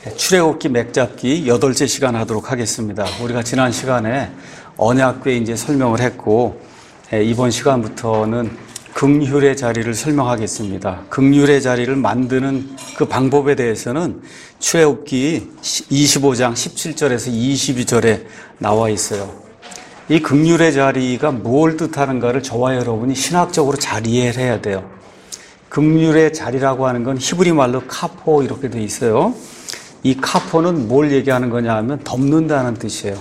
출애굽기 맥잡기 8째 시간 하도록 하겠습니다. 우리가 지난 시간에 언약궤 이제 설명을 했고, 이번 시간부터는 긍휼의 자리를 설명하겠습니다. 긍휼의 자리를 만드는 그 방법에 대해서는 출애굽기 25장 17절에서 22절에 나와 있어요. 이 긍휼의 자리가 뭘 뜻하는가를 저와 여러분이 신학적으로 잘 이해를 해야 돼요. 긍휼의 자리라고 하는 건 히브리 말로 카포 이렇게 돼 있어요. 이 카포는 뭘 얘기하는 거냐 하면 덮는다는 뜻이에요.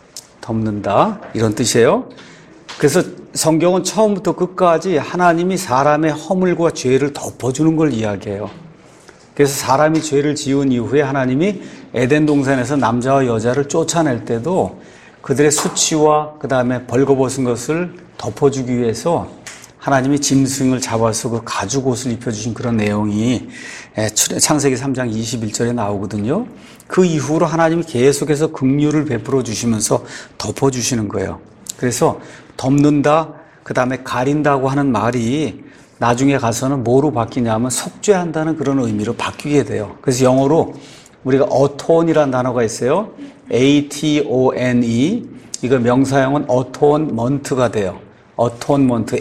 덮는다 이런 뜻이에요. 그래서 성경은 처음부터 끝까지 하나님이 사람의 허물과 죄를 덮어주는 걸 이야기해요. 그래서 사람이 죄를 지은 이후에 하나님이 에덴 동산에서 남자와 여자를 쫓아낼 때도 그들의 수치와 그 다음에 벌거벗은 것을 덮어주기 위해서 하나님이 짐승을 잡아서 그 가죽 옷을 입혀주신 그런 내용이 창세기 3장 21절에 나오거든요. 그 이후로 하나님이 계속해서 긍휼을 베풀어 주시면서 덮어주시는 거예요. 그래서 덮는다, 그 다음에 가린다고 하는 말이 나중에 가서는 뭐로 바뀌냐면 속죄한다는 그런 의미로 바뀌게 돼요. 그래서 영어로 우리가 atone이라는 단어가 있어요. A-T-O-N-E. 이거 명사형은 atonement가 돼요. atonement,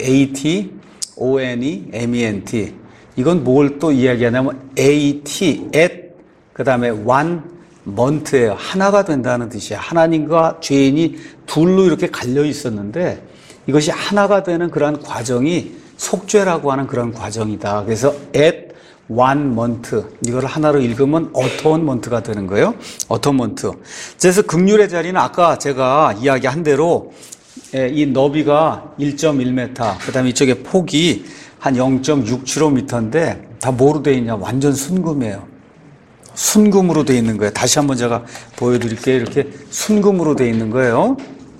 A-T-O-N-E-M-E-N-T. 이건 뭘 또 이야기하냐면 A-T, at, 그 다음에 one, month예요. 하나가 된다는 뜻이에요. 하나님과 죄인이 둘로 이렇게 갈려 있었는데 이것이 하나가 되는 그러한 과정이 속죄라고 하는 그런 과정이다. 그래서 at one month, 이걸 하나로 읽으면 atonement가 되는 거예요. atonement. 그래서 긍휼의 자리는 아까 제가 이야기한 대로 이 너비가 1.1m, 그 다음에 이쪽에 폭이 한 0.675m인데 다 뭐로 되어 있냐? 완전 순금이에요. 순금으로 되어 있는 거예요. 다시 한번 제가 보여드릴게요. 이렇게 순금으로 되어 있는 거예요.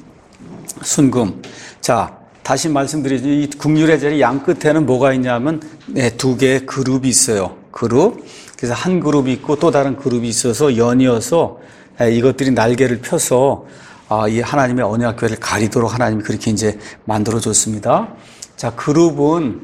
순금. 자, 다시 말씀드리죠. 이 긍휼의 자리 양 끝에는 뭐가 있냐면 두 개의 그룹이 있어요. 그룹. 그래서 한 그룹이 있고 또 다른 그룹이 있어서 연이어서 이것들이 날개를 펴서 이 하나님의 언약궤를 가리도록 하나님이 그렇게 이제 만들어줬습니다. 자, 그룹은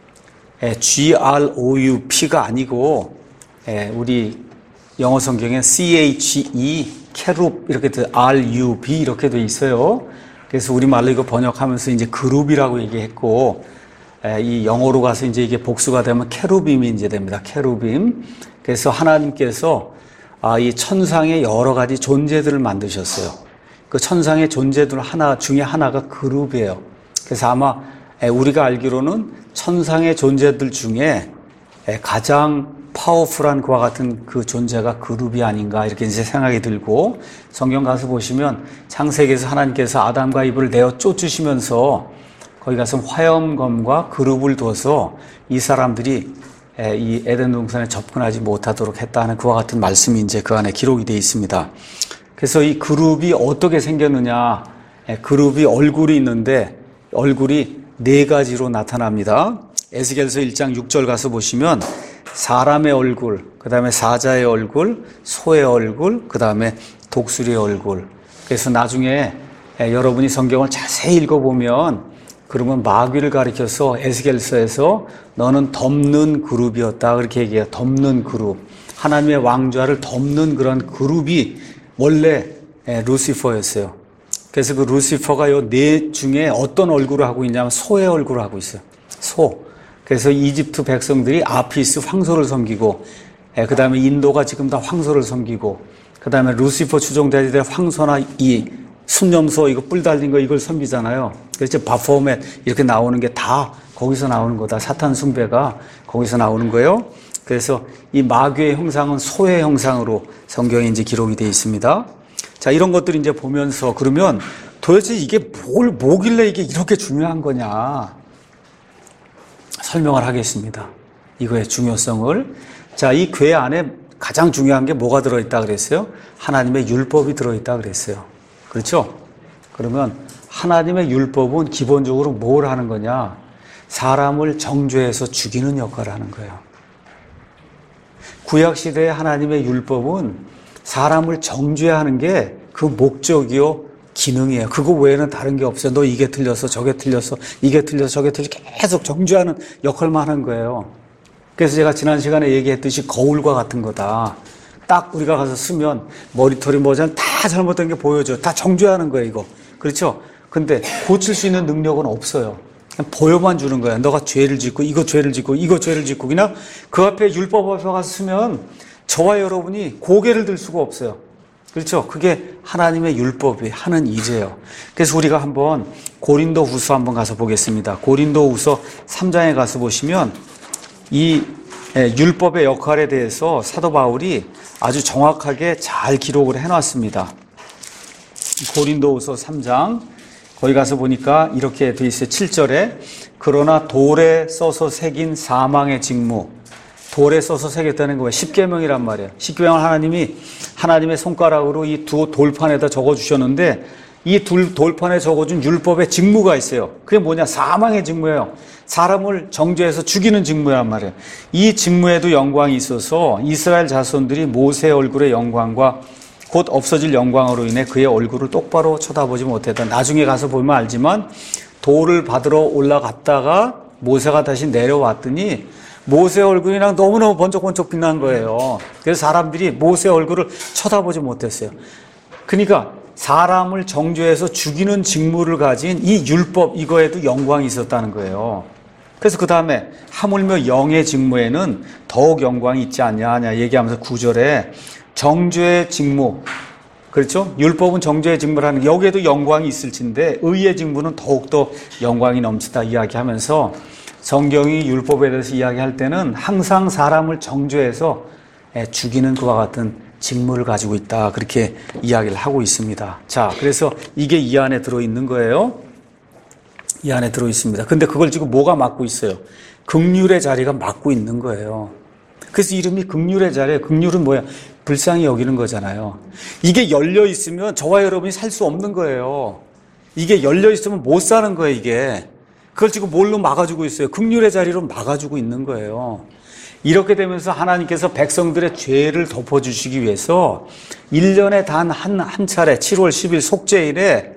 GROUP가 아니고 우리 영어 성경에 CHE, 캐룹 이렇게 돼 RUB 이렇게 돼 있어요. 그래서 우리말로 이거 번역하면서 이제 그룹이라고 얘기했고, 이 영어로 가서 이제 이게 복수가 되면 캐루빔이 이제 됩니다. 캐루빔. 그래서 하나님께서 이 천상의 여러 가지 존재들을 만드셨어요. 그 천상의 존재들 중에 하나가 그룹이에요. 그래서 아마 우리가 알기로는 천상의 존재들 중에 가장 파워풀한 그와 같은 그 존재가 그룹이 아닌가 이렇게 이제 생각이 들고, 성경 가서 보시면 창세기에서 하나님께서 아담과 이브를 내어 쫓으시면서 거기 가서 화염검과 그룹을 둬서 이 사람들이 이 에덴 동산에 접근하지 못하도록 했다는 그와 같은 말씀이 이제 그 안에 기록이 되어 있습니다. 그래서 이 그룹이 어떻게 생겼느냐? 그룹이 얼굴이 있는데 얼굴이 4가지로 나타납니다. 에스겔서 1장 6절 가서 보시면 사람의 얼굴, 그 다음에 사자의 얼굴, 소의 얼굴, 그 다음에 독수리의 얼굴. 그래서 나중에 여러분이 성경을 자세히 읽어보면 그러면 마귀를 가리켜서 에스겔서에서 너는 덮는 그룹이었다 그렇게 얘기해요. 덮는 그룹. 하나님의 왕좌를 덮는 그런 그룹이 원래 루시퍼였어요. 그래서 그 루시퍼가 요 4 중에 어떤 얼굴을 하고 있냐면 소의 얼굴을 하고 있어요. 소. 그래서 이집트 백성들이 아피스 황소를 섬기고, 그 다음에 인도가 지금 다 황소를 섬기고, 그 다음에 루시퍼 추종자들이 황소나 이 순념소 이거 뿔 달린 거 이걸 섬기잖아요. 그래서 바포멧 이렇게 나오는 게 다 거기서 나오는 거다. 사탄 숭배가 거기서 나오는 거예요. 그래서 이 마귀의 형상은 소의 형상으로 성경에 이제 기록이 되어 있습니다. 자, 이런 것들을 이제 보면서 그러면 도대체 이게 뭐길래 이게 이렇게 중요한 거냐? 설명을 하겠습니다. 이거의 중요성을. 자, 이 궤 안에 가장 중요한 게 뭐가 들어있다 그랬어요? 하나님의 율법이 들어있다 그랬어요. 그렇죠? 그러면 하나님의 율법은 기본적으로 뭘 하는 거냐? 사람을 정죄해서 죽이는 역할을 하는 거예요. 구약시대의 하나님의 율법은 사람을 정죄하는 게 그 목적이요, 기능이에요. 그거 외에는 다른 게 없어요. 너 이게 틀렸어, 저게 틀렸어, 이게 틀렸어, 저게 틀렸어. 계속 정죄하는 역할만 하는 거예요. 그래서 제가 지난 시간에 얘기했듯이 거울과 같은 거다. 딱 우리가 가서 쓰면 머리털이 뭐잖아 다 잘못된 게 보여줘. 다 정죄하는 거예요, 이거. 그렇죠? 근데 고칠 수 있는 능력은 없어요. 그냥 보여만 주는 거야. 너가 죄를 짓고 이거 죄를 짓고 이거 죄를 짓고 그냥 그 앞에 율법 앞에 가서 쓰면 저와 여러분이 고개를 들 수가 없어요. 그렇죠? 그게 하나님의 율법이 하는 일이에요. 그래서 우리가 한번 고린도후서 한번 가서 보겠습니다. 고린도후서 3장에 가서 보시면 이 율법의 역할에 대해서 사도 바울이 아주 정확하게 잘 기록을 해놨습니다. 고린도후서 3장 거기 가서 보니까 이렇게 돼 있어요. 7절에 그러나 돌에 써서 새긴 사망의 직무, 돌에 써서 새겼다는 거예요. 십계명이란 말이에요. 십계명을 하나님이 하나님의 손가락으로 이 두 돌판에다 적어주셨는데 이 돌판에 적어준 율법의 직무가 있어요. 그게 뭐냐? 사망의 직무예요. 사람을 정죄해서 죽이는 직무란 말이에요. 이 직무에도 영광이 있어서 이스라엘 자손들이 모세의 얼굴의 영광과 곧 없어질 영광으로 인해 그의 얼굴을 똑바로 쳐다보지 못했다. 나중에 가서 보면 알지만 돌을 받으러 올라갔다가 모세가 다시 내려왔더니 모세의 얼굴이랑 너무너무 번쩍번쩍 빛난 거예요. 그래서 사람들이 모세의 얼굴을 쳐다보지 못했어요. 그러니까 사람을 정죄해서 죽이는 직무를 가진 이 율법 이거에도 영광이 있었다는 거예요. 그래서 그 다음에 하물며 영의 직무에는 더욱 영광이 있지 않냐 얘기하면서 9절에 정죄의 직무, 그렇죠? 율법은 정죄의 직무라는 여기에도 영광이 있을진데 의의 직무는 더욱더 영광이 넘치다 이야기하면서 성경이 율법에 대해서 이야기할 때는 항상 사람을 정죄해서 죽이는 그와 같은 직무를 가지고 있다 그렇게 이야기를 하고 있습니다. 자, 그래서 이게 이 안에 들어있는 거예요. 이 안에 들어있습니다. 근데 그걸 지금 뭐가 맡고 있어요? 긍휼의 자리가 맡고 있는 거예요. 그래서 이름이 긍휼의 자리예요. 긍휼은 뭐야? 불쌍히 여기는 거잖아요. 이게 열려 있으면 저와 여러분이 살 수 없는 거예요. 이게 열려 있으면 못 사는 거예요, 이게. 그걸 지금 뭘로 막아주고 있어요? 긍휼의 자리로 막아주고 있는 거예요. 이렇게 되면서 하나님께서 백성들의 죄를 덮어주시기 위해서 1년에 단 한 차례 7월 10일 속죄일에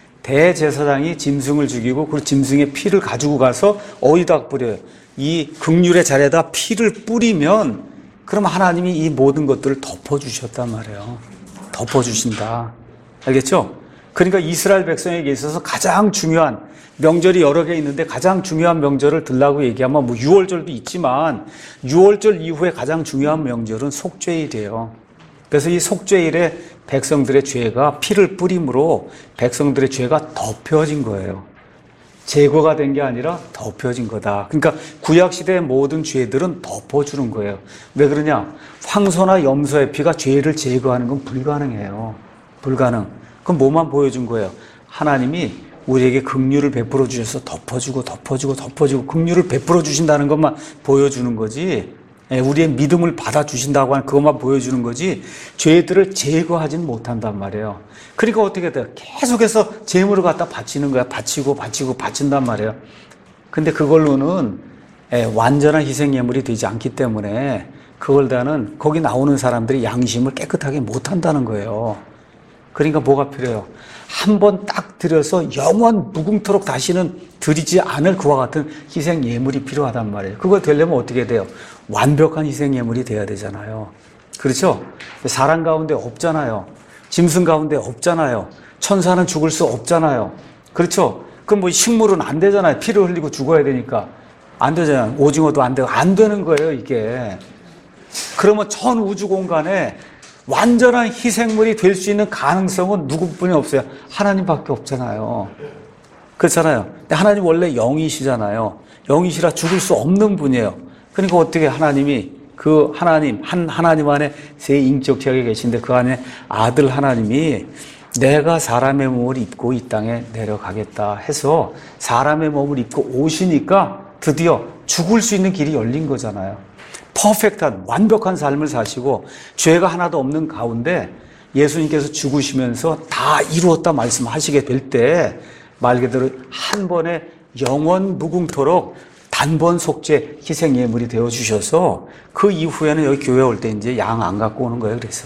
대제사장이 짐승을 죽이고 그 짐승의 피를 가지고 가서 어디다 뿌려요? 이 긍휼의 자리에다 피를 뿌리면 그럼 하나님이 이 모든 것들을 덮어주셨단 말이에요. 덮어주신다. 알겠죠? 그러니까 이스라엘 백성에게 있어서 가장 중요한 명절이 여러 개 있는데 가장 중요한 명절을 들라고 얘기하면 뭐 6월절도 있지만 6월절 이후에 가장 중요한 명절은 속죄일이에요. 그래서 이 속죄일에 백성들의 죄가 피를 뿌림으로 백성들의 죄가 덮여진 거예요. 제거가 된 게 아니라 덮여진 거다. 그러니까 구약시대의 모든 죄들은 덮어주는 거예요. 왜 그러냐? 황소나 염소의 피가 죄를 제거하는 건 불가능해요. 불가능. 그럼 뭐만 보여준 거예요? 하나님이 우리에게 긍휼을 베풀어 주셔서 덮어주고 긍휼을 베풀어 주신다는 것만 보여주는 거지, 우리의 믿음을 받아주신다고 하는 그것만 보여주는 거지 죄들을 제거하지는 못한단 말이에요. 그러니까 어떻게 돼요? 계속해서 재물을 갖다 바치는 거야. 바친단 말이에요. 근데 그걸로는 완전한 희생 예물이 되지 않기 때문에 그걸 다는 거기 나오는 사람들이 양심을 깨끗하게 못한다는 거예요. 그러니까 뭐가 필요해요? 한 번 딱 드려서 영원 무궁토록 다시는 드리지 않을 그와 같은 희생 예물이 필요하단 말이에요. 그거 되려면 어떻게 돼요? 완벽한 희생 예물이 돼야 되잖아요. 그렇죠? 사람 가운데 없잖아요. 짐승 가운데 없잖아요. 천사는 죽을 수 없잖아요. 그렇죠? 그럼 뭐 식물은 안 되잖아요. 피를 흘리고 죽어야 되니까. 안 되잖아요. 오징어도 안 되고. 안 되는 거예요, 이게. 그러면 전 우주 공간에 완전한 희생물이 될 수 있는 가능성은 누구뿐이 없어요. 하나님밖에 없잖아요. 그렇잖아요. 근데 하나님 원래 영이시잖아요. 영이시라 죽을 수 없는 분이에요. 그러니까 어떻게 하나님이 그 하나님 안에 세 인격체가 계신데 그 안에 아들 하나님이 내가 사람의 몸을 입고 이 땅에 내려가겠다 해서 사람의 몸을 입고 오시니까 드디어 죽을 수 있는 길이 열린 거잖아요. 퍼펙트한 완벽한 삶을 사시고 죄가 하나도 없는 가운데 예수님께서 죽으시면서 다 이루었다 말씀하시게 될 때 말 그대로 한 번에 영원 무궁토록 단번 속죄 희생 예물이 되어 주셔서 그 이후에는 여기 교회 올 때 이제 양 안 갖고 오는 거예요. 그래서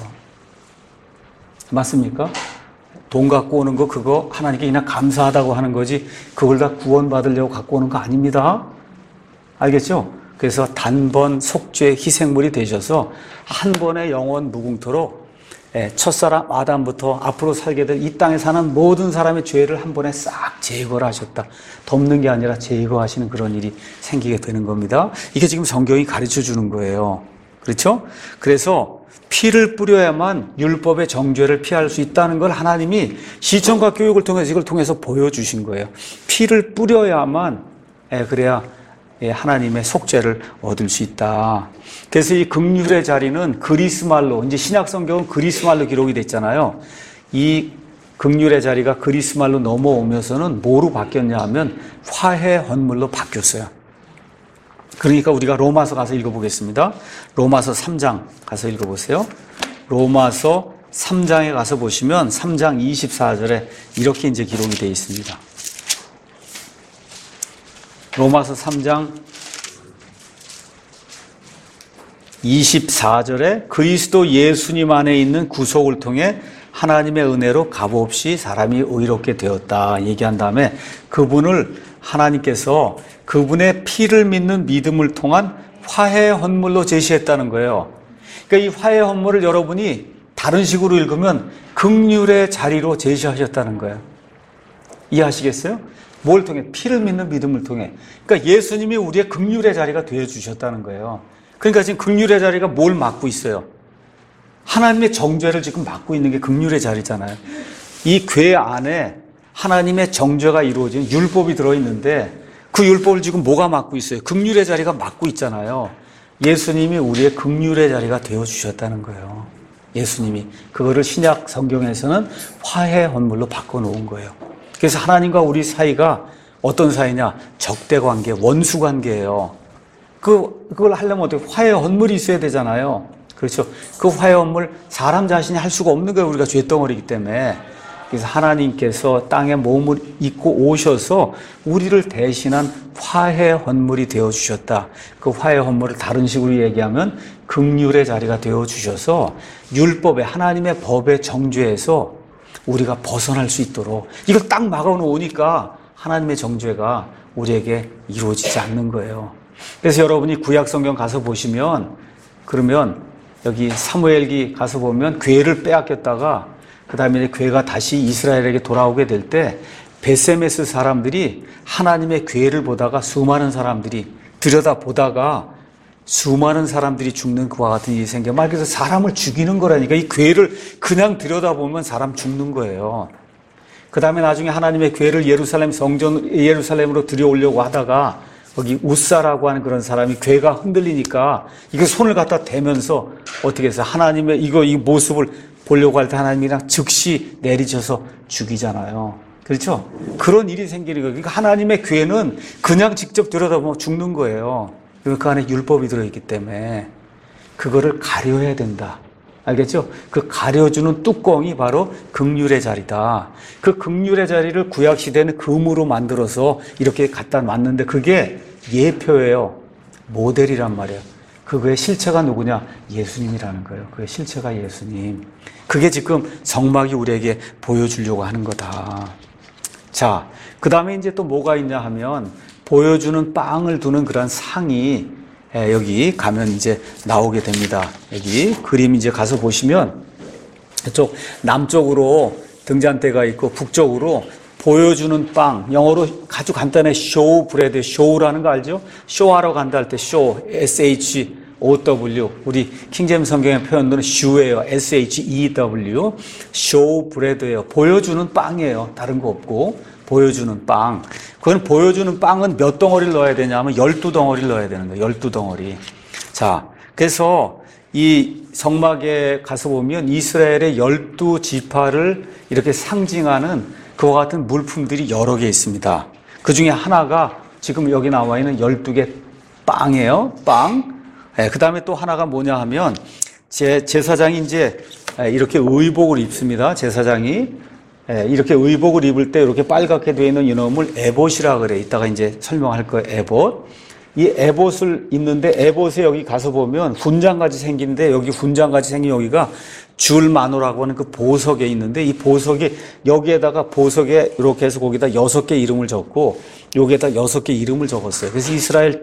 맞습니까? 돈 갖고 오는 거 그거 하나님께 그냥 감사하다고 하는 거지 그걸 다 구원받으려고 갖고 오는 거 아닙니다. 알겠죠? 그래서 단번 속죄 희생물이 되셔서 한 번의 영원 무궁토록 첫사람 아담부터 앞으로 살게 될 이 땅에 사는 모든 사람의 죄를 한 번에 싹 제거를 하셨다. 덮는 게 아니라 제거하시는 그런 일이 생기게 되는 겁니다. 이게 지금 성경이 가르쳐 주는 거예요. 그렇죠? 그래서 피를 뿌려야만 율법의 정죄를 피할 수 있다는 걸 하나님이 시청과 교육을 통해서 이걸 통해서 보여주신 거예요. 피를 뿌려야만 그래야 하나님의 속죄를 얻을 수 있다. 그래서 이 긍휼의 자리는 그리스말로, 이제 신약 성경은 그리스말로 기록이 됐잖아요. 이 긍휼의 자리가 그리스말로 넘어오면서는 뭐로 바뀌었냐 하면 화해 헌물로 바뀌었어요. 그러니까 우리가 로마서 가서 읽어보겠습니다. 로마서 3장 가서 읽어보세요. 로마서 3장에 가서 보시면 3장 24절에 이렇게 이제 기록이 되어 있습니다. 로마서 3장 24절에 그리스도 예수님 안에 있는 구속을 통해 하나님의 은혜로 값없이 사람이 의롭게 되었다 얘기한 다음에 그분을 하나님께서 그분의 피를 믿는 믿음을 통한 화해 헌물로 제시했다는 거예요. 그러니까 이 화해 헌물을 여러분이 다른 식으로 읽으면 긍휼의 자리로 제시하셨다는 거예요. 이해하시겠어요? 뭘 통해? 피를 믿는 믿음을 통해. 그러니까 예수님이 우리의 긍휼의 자리가 되어주셨다는 거예요. 그러니까 지금 긍휼의 자리가 뭘 맡고 있어요? 하나님의 정죄를 지금 맡고 있는 게 긍휼의 자리잖아요. 이 궤 안에 하나님의 정죄가 이루어진 율법이 들어있는데 그 율법을 지금 뭐가 맡고 있어요? 긍휼의 자리가 맡고 있잖아요. 예수님이 우리의 긍휼의 자리가 되어주셨다는 거예요. 예수님이. 그거를 신약 성경에서는 화해 헌물로 바꿔놓은 거예요. 그래서 하나님과 우리 사이가 어떤 사이냐? 적대 관계, 원수 관계예요. 그걸 하려면 어떻게 화해 헌물이 있어야 되잖아요. 그렇죠. 그 화해 헌물 사람 자신이 할 수가 없는 거예요. 우리가 죄덩어리이기 때문에. 그래서 하나님께서 땅에 몸을 입고 오셔서 우리를 대신한 화해 헌물이 되어주셨다. 그 화해 헌물을 다른 식으로 얘기하면 긍휼의 자리가 되어주셔서 율법의 하나님의 법의 정죄에서 우리가 벗어날 수 있도록 이걸 딱 막아놓으니까 하나님의 정죄가 우리에게 이루어지지 않는 거예요. 그래서 여러분이 구약 성경 가서 보시면 그러면 여기 사무엘기 가서 보면 궤를 빼앗겼다가 그 다음에 궤가 다시 이스라엘에게 돌아오게 될 때 베세메스 사람들이 하나님의 궤를 보다가 수많은 사람들이 들여다보다가 수많은 사람들이 죽는 그와 같은 일이 생겨. 말 그대로 사람을 죽이는 거라니까. 이 궤를 그냥 들여다보면 사람 죽는 거예요. 그 다음에 나중에 하나님의 궤를 예루살렘 성전, 예루살렘으로 들여오려고 하다가 거기 우사라고 하는 그런 사람이 궤가 흔들리니까 이거 손을 갖다 대면서 어떻게 해서 하나님의 이 모습을 보려고 할 때 하나님이 그냥 즉시 내리쳐서 죽이잖아요. 그렇죠? 그런 일이 생기는 거예요. 그러니까 하나님의 궤는 그냥 직접 들여다보면 죽는 거예요. 그 안에 율법이 들어있기 때문에 그거를 가려야 된다. 알겠죠? 그 가려주는 뚜껑이 바로 긍휼의 자리다. 그 긍휼의 자리를 구약시대는 금으로 만들어서 이렇게 갖다 놨는데 그게 예표예요. 모델이란 말이에요. 그거의 실체가 누구냐? 예수님이라는 거예요. 그의 실체가 예수님. 그게 지금 성막이 우리에게 보여주려고 하는 거다. 자, 그 다음에 이제 또 뭐가 있냐 하면 보여주는 빵을 두는 그런 상이 여기 가면 이제 나오게 됩니다. 여기 그림 이제 가서 보시면 이쪽 남쪽으로 등잔대가 있고 북쪽으로 보여주는 빵, 영어로 아주 간단해 쇼 브레드, 쇼라는 거 알죠? 쇼하러 간다 할 때 쇼, SHOW, 우리 킹제임스 성경의 표현으로는 슈예요. SHEW, 쇼 브레드예요. 보여주는 빵이에요. 다른 거 없고 보여주는 빵. 그건 보여주는 빵은 몇 덩어리를 넣어야 되냐면 12덩어리를 넣어야 되는 거예요. 12덩어리. 자, 그래서 이 성막에 가서 보면 이스라엘의 12지파를 이렇게 상징하는 그와 같은 물품들이 여러 개 있습니다. 그 중에 하나가 지금 여기 나와 있는 12개 빵이에요. 빵. 그 다음에 또 하나가 뭐냐 하면 제사장이 이제 이렇게 의복을 입습니다. 제사장이 이렇게 의복을 입을 때 이렇게 빨갛게 되어 있는 이놈을 에봇이라 그래. 이따가 이제 설명할 거예요. 에봇. 이 에봇을 입는데 에봇에 여기 가서 보면 훈장같이 생긴데 여기 훈장같이 생긴 여기가 줄마노라고 하는 그 보석에 있는데 이 보석이 여기에다가 보석에 이렇게 해서 거기다 6개 이름을 적고 여기에다 6개 이름을 적었어요. 그래서 이스라엘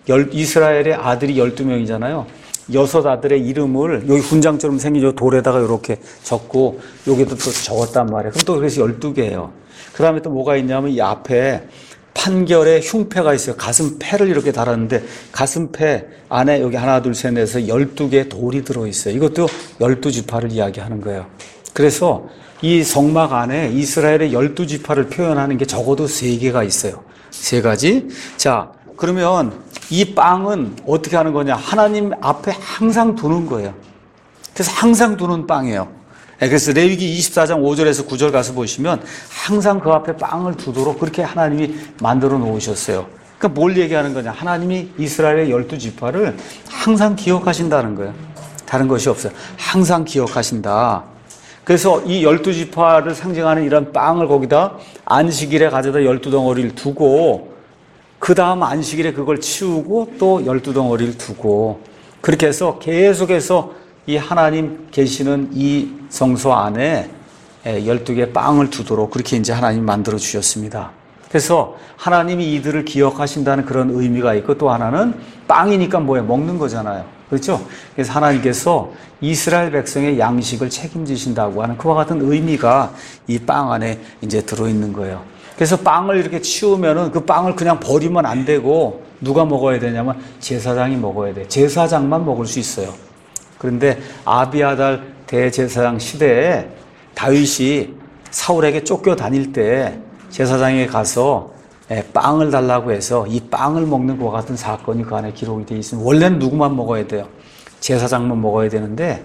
이스라엘의 아들이 12명이잖아요. 6 아들의 이름을 여기 훈장처럼 생긴 요 돌에다가 이렇게 적고 여기도 또 적었단 말이에요. 그럼 또 그래서 12개예요. 그 다음에 또 뭐가 있냐면 이 앞에 판결의 흉패가 있어요. 가슴패를 이렇게 달았는데 가슴패 안에 여기 하나 둘 셋 넷에서 12개의 돌이 들어있어요. 이것도 12지파를 이야기하는 거예요. 그래서 이 성막 안에 이스라엘의 12지파를 표현하는 게 적어도 3개가 있어요. 3가지. 자, 그러면 이 빵은 어떻게 하는 거냐? 하나님 앞에 항상 두는 거예요. 그래서 항상 두는 빵이에요. 그래서 레위기 24장 5절에서 9절 가서 보시면 항상 그 앞에 빵을 두도록 그렇게 하나님이 만들어 놓으셨어요. 그러니까 뭘 얘기하는 거냐? 하나님이 이스라엘의 12지파를 항상 기억하신다는 거예요. 다른 것이 없어요. 항상 기억하신다. 그래서 이 12지파를 상징하는 이런 빵을 거기다 안식일에 가져다 12덩어리를 두고 그 다음 안식일에 그걸 치우고 또 12덩어리를 두고 그렇게 해서 계속해서 이 하나님 계시는 이 성소 안에 12개의 빵을 두도록 그렇게 이제 하나님 만들어 주셨습니다. 그래서 하나님이 이들을 기억하신다는 그런 의미가 있고 또 하나는 빵이니까 뭐예요? 먹는 거잖아요. 그렇죠? 그래서 하나님께서 이스라엘 백성의 양식을 책임지신다고 하는 그와 같은 의미가 이 빵 안에 이제 들어있는 거예요. 그래서 빵을 이렇게 치우면은 그 빵을 그냥 버리면 안 되고 누가 먹어야 되냐면 제사장이 먹어야 돼. 제사장만 먹을 수 있어요. 그런데 아비아달 대제사장 시대에 다윗이 사울에게 쫓겨 다닐 때 제사장에 가서 빵을 달라고 해서 이 빵을 먹는 것과 같은 사건이 그 안에 기록이 되어 있습니다. 원래는 누구만 먹어야 돼요? 제사장만 먹어야 되는데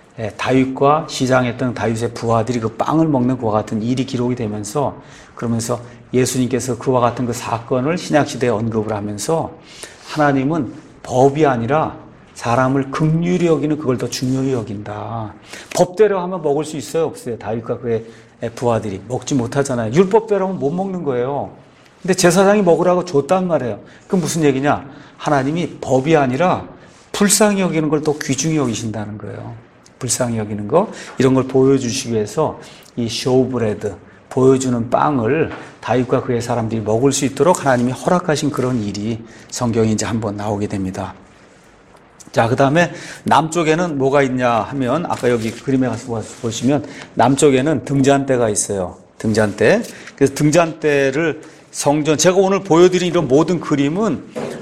다윗과 시장했던 다윗의 부하들이 그 빵을 먹는 것과 같은 일이 기록이 되면서 그러면서 예수님께서 그와 같은 그 사건을 신약시대에 언급을 하면서 하나님은 법이 아니라 사람을 긍휼히 여기는 그걸 더 중요히 여긴다. 법대로 하면 먹을 수 있어요? 없어요? 다윗과 그의 부하들이 먹지 못하잖아요. 율법대로 하면 못 먹는 거예요. 근데 제사장이 먹으라고 줬단 말이에요. 그건 무슨 얘기냐? 하나님이 법이 아니라 불쌍히 여기는 걸 더 귀중히 여기신다는 거예요. 불쌍히 여기는 거 이런 걸 보여주시기 위해서 이 쇼브레드 보여주는 빵을 다윗과 그의 사람들이 먹을 수 있도록 하나님이 허락하신 그런 일이 성경에 이제 한번 나오게 됩니다. 자, 그 다음에 남쪽에는 뭐가 있냐 하면 아까 여기 그림에 가서 보시면 남쪽에는 등잔대가 있어요. 등잔대. 그래서 등잔대를 성전, 제가 오늘 보여드린 이런 모든 그림은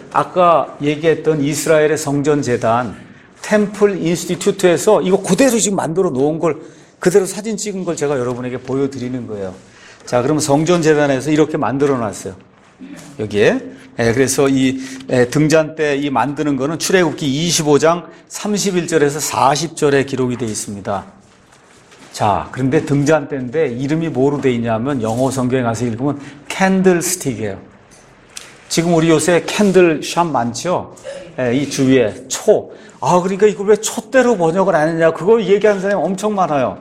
아까 얘기했던 이스라엘의 성전 재단 템플 인스티튜트에서 이거 그대로 지금 만들어 놓은 걸 그대로 사진 찍은 걸 제가 여러분에게 보여드리는 거예요. 자, 그러면 성전 재단에서 이렇게 만들어 놨어요. 여기에. 그래서 이 등잔대 이 만드는 거는 출애굽기 25장 31절에서 40절에 기록이 되어 있습니다. 자, 그런데 등잔대인데 이름이 뭐로 되어 있냐면 영어 성경에 가서 읽으면 캔들스틱이에요. 지금 우리 요새 캔들샵 많죠? 이 주위에 초. 그러니까 이걸 왜 촛대로 번역을 안 했냐? 그거 얘기하는 사람이 엄청 많아요.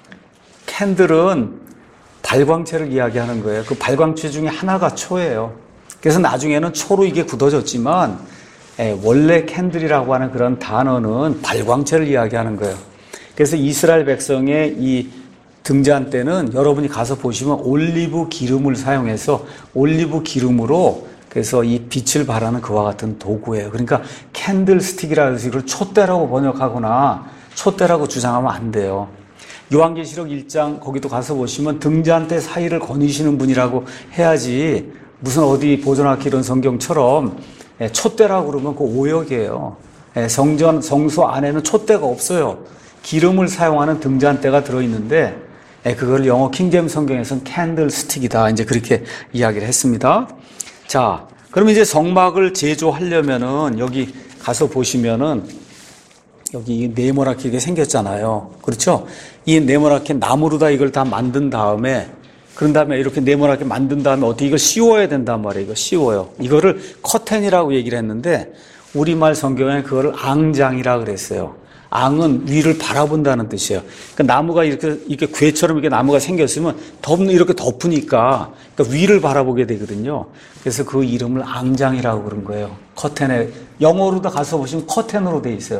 캔들은 발광체를 이야기하는 거예요. 그 발광체 중에 하나가 초예요. 그래서 나중에는 초로 이게 굳어졌지만 원래 캔들이라고 하는 그런 단어는 발광체를 이야기하는 거예요. 그래서 이스라엘 백성의 이 등잔대는 여러분이 가서 보시면 올리브 기름을 사용해서 올리브 기름으로 그래서 이 빛을 발하는 그와 같은 도구예요. 그러니까 캔들스틱이라고 해서 이걸 촛대라고 번역하거나 촛대라고 주장하면 안 돼요. 요한계시록 1장 거기도 가서 보시면 등잔대 사이를 거니시는 분이라고 해야지 무슨 어디 보존학기 이런 성경처럼 촛대라고 그러면 그 오역이에요. 성소 안에는 촛대가 없어요. 기름을 사용하는 등잔대가 들어있는데 그걸 영어 킹제임스 성경에서는 캔들스틱이다. 이제 그렇게 이야기를 했습니다. 자, 그럼 이제 성막을 제조하려면은 여기 가서 보시면은 여기 네모나게 이게 생겼잖아요. 그렇죠? 이 네모나게 나무로 다 이걸 다 만든 다음에 그런 다음에 이렇게 네모나게 만든 다음에 어떻게 이걸 씌워야 된단 말이에요. 이거 씌워요. 이거를 커튼이라고 얘기를 했는데 우리말 성경에 그거를 앙장이라 그랬어요. 앙은 위를 바라본다는 뜻이에요. 그러니까 나무가 이렇게 괴처럼 이렇게 나무가 생겼으면 이렇게 덮으니까 그러니까 위를 바라보게 되거든요. 그래서 그 이름을 앙장이라고 그런 거예요. 커튼에 영어로도 가서 보시면 커튼으로 돼 있어요.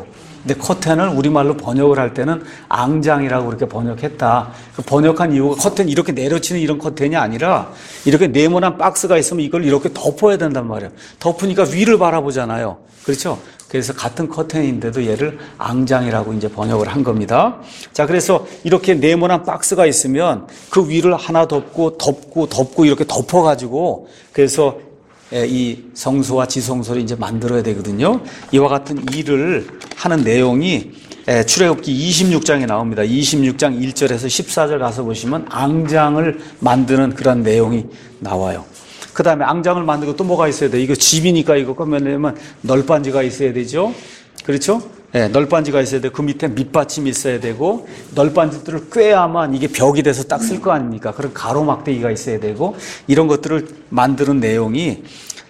근데 커튼을 우리말로 번역을 할 때는 앙장이라고 그렇게 번역했다. 그 번역한 이유가 커튼 이렇게 내려치는 이런 커튼이 아니라 이렇게 네모난 박스가 있으면 이걸 이렇게 덮어야 된단 말이에요. 덮으니까 위를 바라보잖아요. 그렇죠? 그래서 같은 커튼인데도 얘를 앙장이라고 이제 번역을 한 겁니다. 자, 그래서 이렇게 네모난 박스가 있으면 그 위를 하나 덮고 이렇게 덮어가지고 그래서 이 성소와 지성소를 이제 만들어야 되거든요. 이와 같은 일을 하는 내용이 출애굽기 26장에 나옵니다. 26장 1절에서 14절 가서 보시면 앙장을 만드는 그런 내용이 나와요. 그 다음에 앙장을 만들고 또 뭐가 있어야 돼? 이거 집이니까 이거 꺼내려면 널빤지가 있어야 되죠. 그렇죠? 네, 널빤지가 있어야 되고 그 밑에 밑받침이 있어야 되고 널빤지들을 꿰야만 이게 벽이 돼서 딱 쓸 거 아닙니까? 그런 가로막대기가 있어야 되고 이런 것들을 만드는 내용이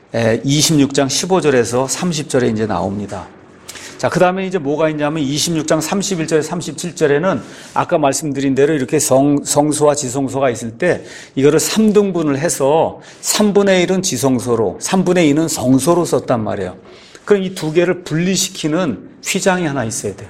26장 15절에서 30절에 이제 나옵니다. 자, 그 다음에 이제 뭐가 있냐면 26장 31절, 37절에는 아까 말씀드린 대로 이렇게 성소와 지성소가 있을 때 이거를 3등분을 해서 3분의 1은 지성소로, 3분의 2는 성소로 썼단 말이에요. 그럼 이 두 개를 분리시키는 휘장이 하나 있어야 돼요.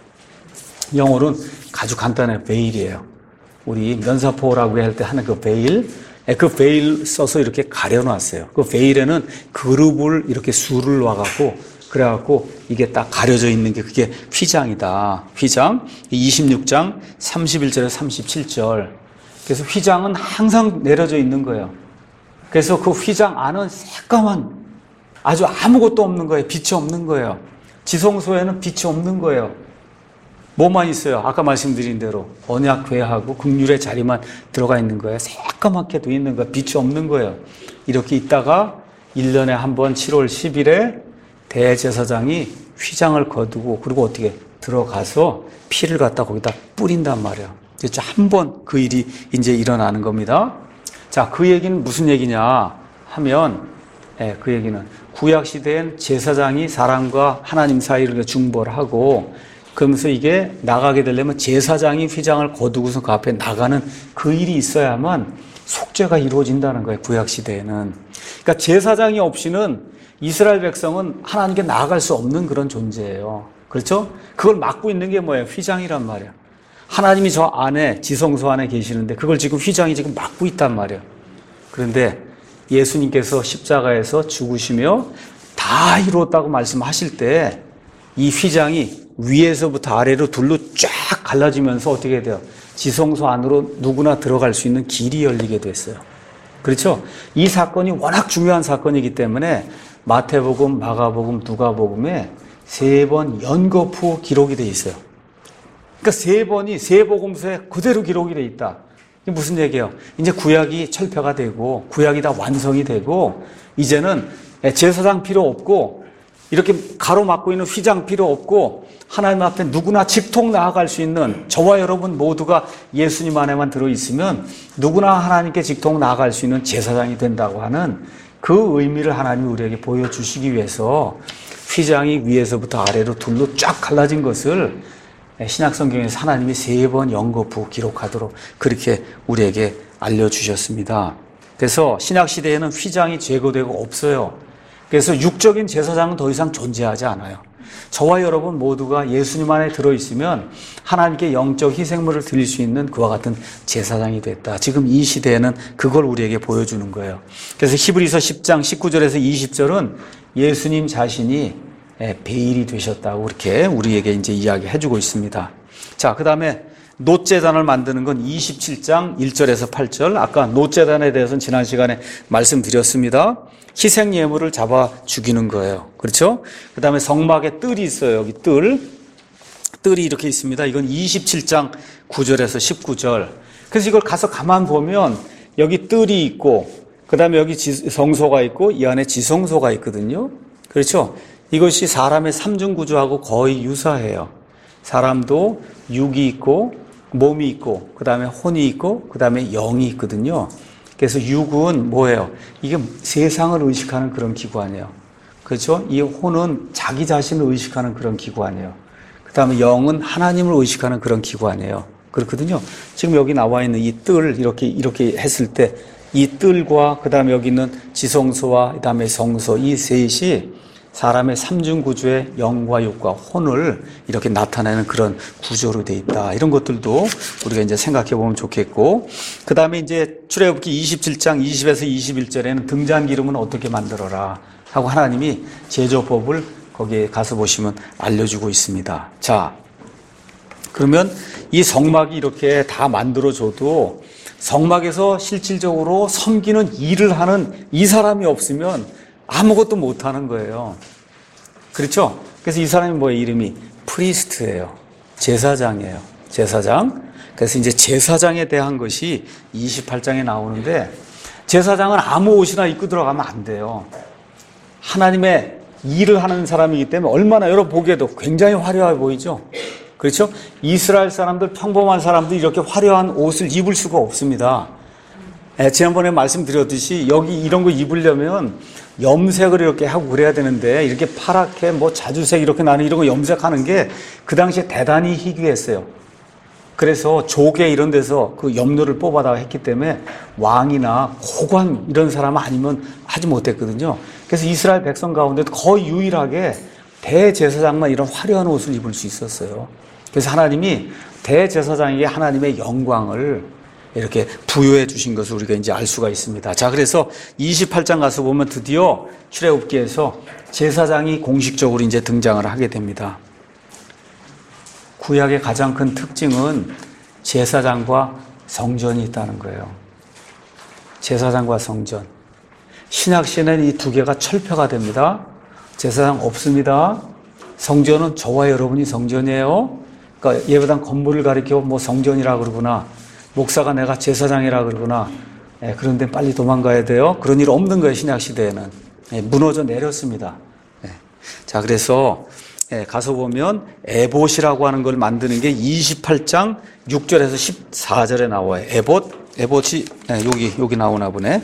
영어로는 아주 간단해요. 베일이에요. 우리 면사포라고 할 때 하는 그 베일. 그 베일 써서 이렇게 가려놨어요. 그 베일에는 그룹을 이렇게 수를 놔갖고 그래갖고 이게 딱 가려져 있는 게 그게 휘장이다. 휘장. 26장 31절에서 37절. 그래서 휘장은 항상 내려져 있는 거예요. 그래서 그 휘장 안은 새까만 아주 아무것도 없는 거예요. 빛이 없는 거예요. 지성소에는 빛이 없는 거예요. 뭐만 있어요? 아까 말씀드린 대로 언약궤하고 긍휼의 자리만 들어가 있는 거예요. 새까맣게 돼 있는 거예요. 빛이 없는 거예요. 이렇게 있다가 1년에 한 번 7월 10일에 대제사장이 휘장을 거두고 그리고 어떻게 들어가서 피를 갖다 거기다 뿌린단 말이에요. 그렇죠? 한 번 그 일이 이제 일어나는 겁니다. 자, 그 얘기는 무슨 얘기냐 하면 그 얘기는 구약시대엔 제사장이 사람과 하나님 사이를 중보를 하고 그러면서 이게 나가게 되려면 제사장이 휘장을 거두고서 그 앞에 나가는 그 일이 있어야만 속죄가 이루어진다는 거예요. 구약시대에는. 그러니까 제사장이 없이는 이스라엘 백성은 하나님께 나아갈 수 없는 그런 존재예요. 그렇죠? 그걸 막고 있는 게 뭐예요? 휘장이란 말이에요. 하나님이 저 안에 지성소 안에 계시는데 그걸 지금 휘장이 지금 막고 있단 말이에요. 그런데 예수님께서 십자가에서 죽으시며 다 이루었다고 말씀하실 때 이 휘장이 위에서부터 아래로 둘로 쫙 갈라지면서 어떻게 돼요? 지성소 안으로 누구나 들어갈 수 있는 길이 열리게 됐어요. 그렇죠? 이 사건이 워낙 중요한 사건이기 때문에 마태복음, 마가복음, 누가복음에 3번 연거푸 기록이 돼 있어요. 그러니까 3번이 세 복음서에 그대로 기록이 돼 있다. 이게 무슨 얘기예요? 이제 구약이 철폐가 되고 구약이 다 완성이 되고 이제는 제사장 필요 없고 이렇게 가로막고 있는 휘장 필요 없고 하나님 앞에 누구나 직통 나아갈 수 있는 저와 여러분 모두가 예수님 안에만 들어있으면 누구나 하나님께 직통 나아갈 수 있는 제사장이 된다고 하는 그 의미를 하나님이 우리에게 보여주시기 위해서 휘장이 위에서부터 아래로 둘로 쫙 갈라진 것을 신약성경에서 하나님이 3번 연거푸 기록하도록 그렇게 우리에게 알려주셨습니다. 그래서 신약시대에는 휘장이 제거되고 없어요. 그래서 육적인 제사장은 더 이상 존재하지 않아요. 저와 여러분 모두가 예수님 안에 들어있으면 하나님께 영적 희생물을 드릴 수 있는 그와 같은 제사장이 됐다. 지금 이 시대에는 그걸 우리에게 보여주는 거예요. 그래서 히브리서 10장 19절에서 20절은 예수님 자신이 베일이 되셨다고 그렇게 우리에게 이제 이야기해주고 있습니다. 자, 그 다음에 놋제단을 만드는 건 27장 1절에서 8절. 아까 놋제단에 대해서는 지난 시간에 말씀드렸습니다. 희생 예물을 잡아 죽이는 거예요. 그렇죠? 그 다음에 성막에 뜰이 있어요. 여기 뜰이 이렇게 있습니다. 이건 27장 9절에서 19절. 그래서 이걸 가서 가만 보면 여기 뜰이 있고 그 다음에 여기 성소가 있고 이 안에 지성소가 있거든요. 그렇죠? 이것이 사람의 삼중구조하고 거의 유사해요. 사람도 육이 있고 몸이 있고 그 다음에 혼이 있고 그 다음에 영이 있거든요. 그래서 육은 뭐예요? 이게 세상을 의식하는 그런 기관이에요. 그렇죠? 이 혼은 자기 자신을 의식하는 그런 기관이에요. 그 다음에 영은 하나님을 의식하는 그런 기관이에요. 그렇거든요. 지금 여기 나와 있는 이 뜰 이렇게 했을 때 이 뜰과 그 다음에 여기 있는 지성소와 그 다음에 성소 이 셋이 사람의 삼중 구조의 영과 육과 혼을 이렇게 나타내는 그런 구조로 돼 있다. 이런 것들도 우리가 이제 생각해 보면 좋겠고, 그 다음에 이제 출애굽기 27장 20에서 21절에는 등잔 기름은 어떻게 만들어라 하고 하나님이 제조법을 거기에 가서 보시면 알려주고 있습니다. 자, 그러면 이 성막이 이렇게 다 만들어줘도 성막에서 실질적으로 섬기는 일을 하는 이 사람이 없으면 아무것도 못하는 거예요. 그렇죠? 그래서 이 사람이 뭐예요? 이름이 프리스트예요. 제사장이에요. 제사장. 그래서 이제 제사장에 대한 것이 28장에 나오는데, 제사장은 아무 옷이나 입고 들어가면 안 돼요. 하나님의 일을 하는 사람이기 때문에 얼마나 여러분 보기에도 굉장히 화려해 보이죠? 그렇죠? 이스라엘 사람들, 평범한 사람들이 이렇게 화려한 옷을 입을 수가 없습니다. 지난번에 말씀드렸듯이 여기 이런 거 입으려면 염색을 이렇게 하고 그래야 되는데, 이렇게 파랗게 뭐 자주색 이렇게 나는 이런 거 염색하는 게 그 당시에 대단히 희귀했어요. 그래서 조개 이런 데서 그 염료를 뽑아다가 했기 때문에 왕이나 고관 이런 사람 아니면 하지 못했거든요. 그래서 이스라엘 백성 가운데도 거의 유일하게 대제사장만 이런 화려한 옷을 입을 수 있었어요. 그래서 하나님이 대제사장에게 하나님의 영광을 이렇게 부여해 주신 것을 우리가 이제 알 수가 있습니다. 자, 그래서 28장 가서 보면 드디어 출애굽기에서 제사장이 공식적으로 이제 등장을 하게 됩니다. 구약의 가장 큰 특징은 제사장과 성전이 있다는 거예요. 제사장과 성전. 신약 시대는 이 두 개가 철폐가 됩니다. 제사장 없습니다. 성전은 저와 여러분이 성전이에요. 그러니까 예배당 건물을 가리켜 뭐 성전이라 그러구나, 목사가 내가 제사장이라 그러구나, 그런데 빨리 도망가야 돼요. 그런 일 없는 거예요. 신약 시대에는 무너져 내렸습니다. 자, 그래서 가서 보면 에봇이라고 하는 걸 만드는 게 28장 6절에서 14절에 나와요. 에봇이 여기 나오나 보네.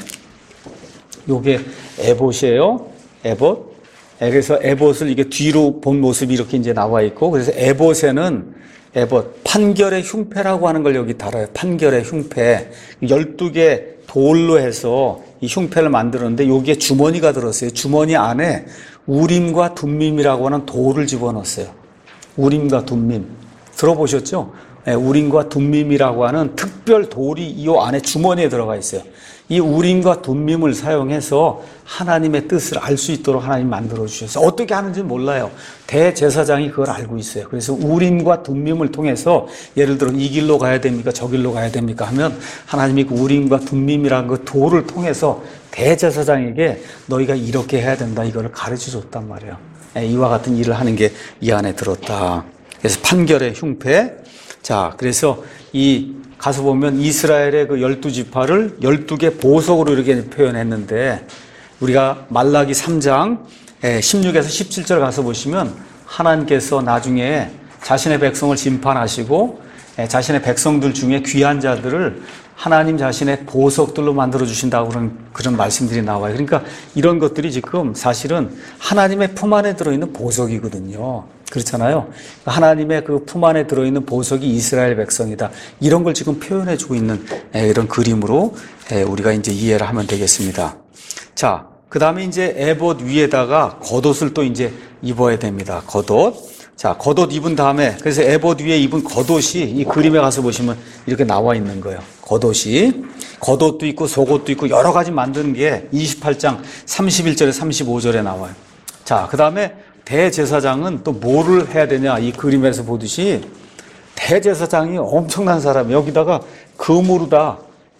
요게 에봇이에요. 에봇. 그래서 에봇을 이게 뒤로 본 모습이 이렇게 이제 나와 있고, 그래서 에봇에는 판결의 흉패라고 하는 걸 여기 달아요. 판결의 흉패. 12개 돌로 해서 이 흉패를 만들었는데 여기에 주머니가 들었어요. 주머니 안에 우림과 둠밈이라고 하는 돌을 집어넣었어요. 우림과 둠밈. 들어보셨죠? 우림과 둠밈이라고 하는 특별 돌이 이 안에 주머니에 들어가 있어요. 이 우림과 둠밈을 사용해서 하나님의 뜻을 알 수 있도록 하나님 만들어 주셨어요. 어떻게 하는지 몰라요. 대제사장이 그걸 알고 있어요. 그래서 우림과 둠밈을 통해서 예를 들어 이 길로 가야 됩니까? 저 길로 가야 됩니까? 하면 하나님이 그 우림과 둠밈이라는 그 돌을 통해서 대제사장에게 너희가 이렇게 해야 된다, 이거를 가르쳐 줬단 말이에요. 이와 같은 일을 하는 게 이 안에 들었다. 그래서 판결의 흉패. 자, 그래서 이 가서 보면 이스라엘의 그 12지파를 12개 보석으로 이렇게 표현했는데, 우리가 말라기 3장 16에서 17절 가서 보시면 하나님께서 나중에 자신의 백성을 심판하시고 자신의 백성들 중에 귀한 자들을 하나님 자신의 보석들로 만들어 주신다고 그런 말씀들이 나와요. 그러니까 이런 것들이 지금 사실은 하나님의 품 안에 들어있는 보석이거든요. 그렇잖아요. 하나님의 그 품 안에 들어있는 보석이 이스라엘 백성이다. 이런 걸 지금 표현해 주고 있는 이런 그림으로 우리가 이제 이해를 하면 되겠습니다. 자, 그 다음에 이제 에봇 위에다가 겉옷을 또 이제 입어야 됩니다. 겉옷. 자, 겉옷 입은 다음에, 그래서 에봇 위에 입은 겉옷이 이 그림에 가서 보시면 이렇게 나와 있는 거예요. 겉옷이. 겉옷도 있고 속옷도 있고 여러 가지 만드는 게 28장 31절에 35절에 나와요. 자, 그 다음에 대제사장은 또 뭐를 해야 되냐. 이 그림에서 보듯이 대제사장이 엄청난 사람, 여기다가 금으로다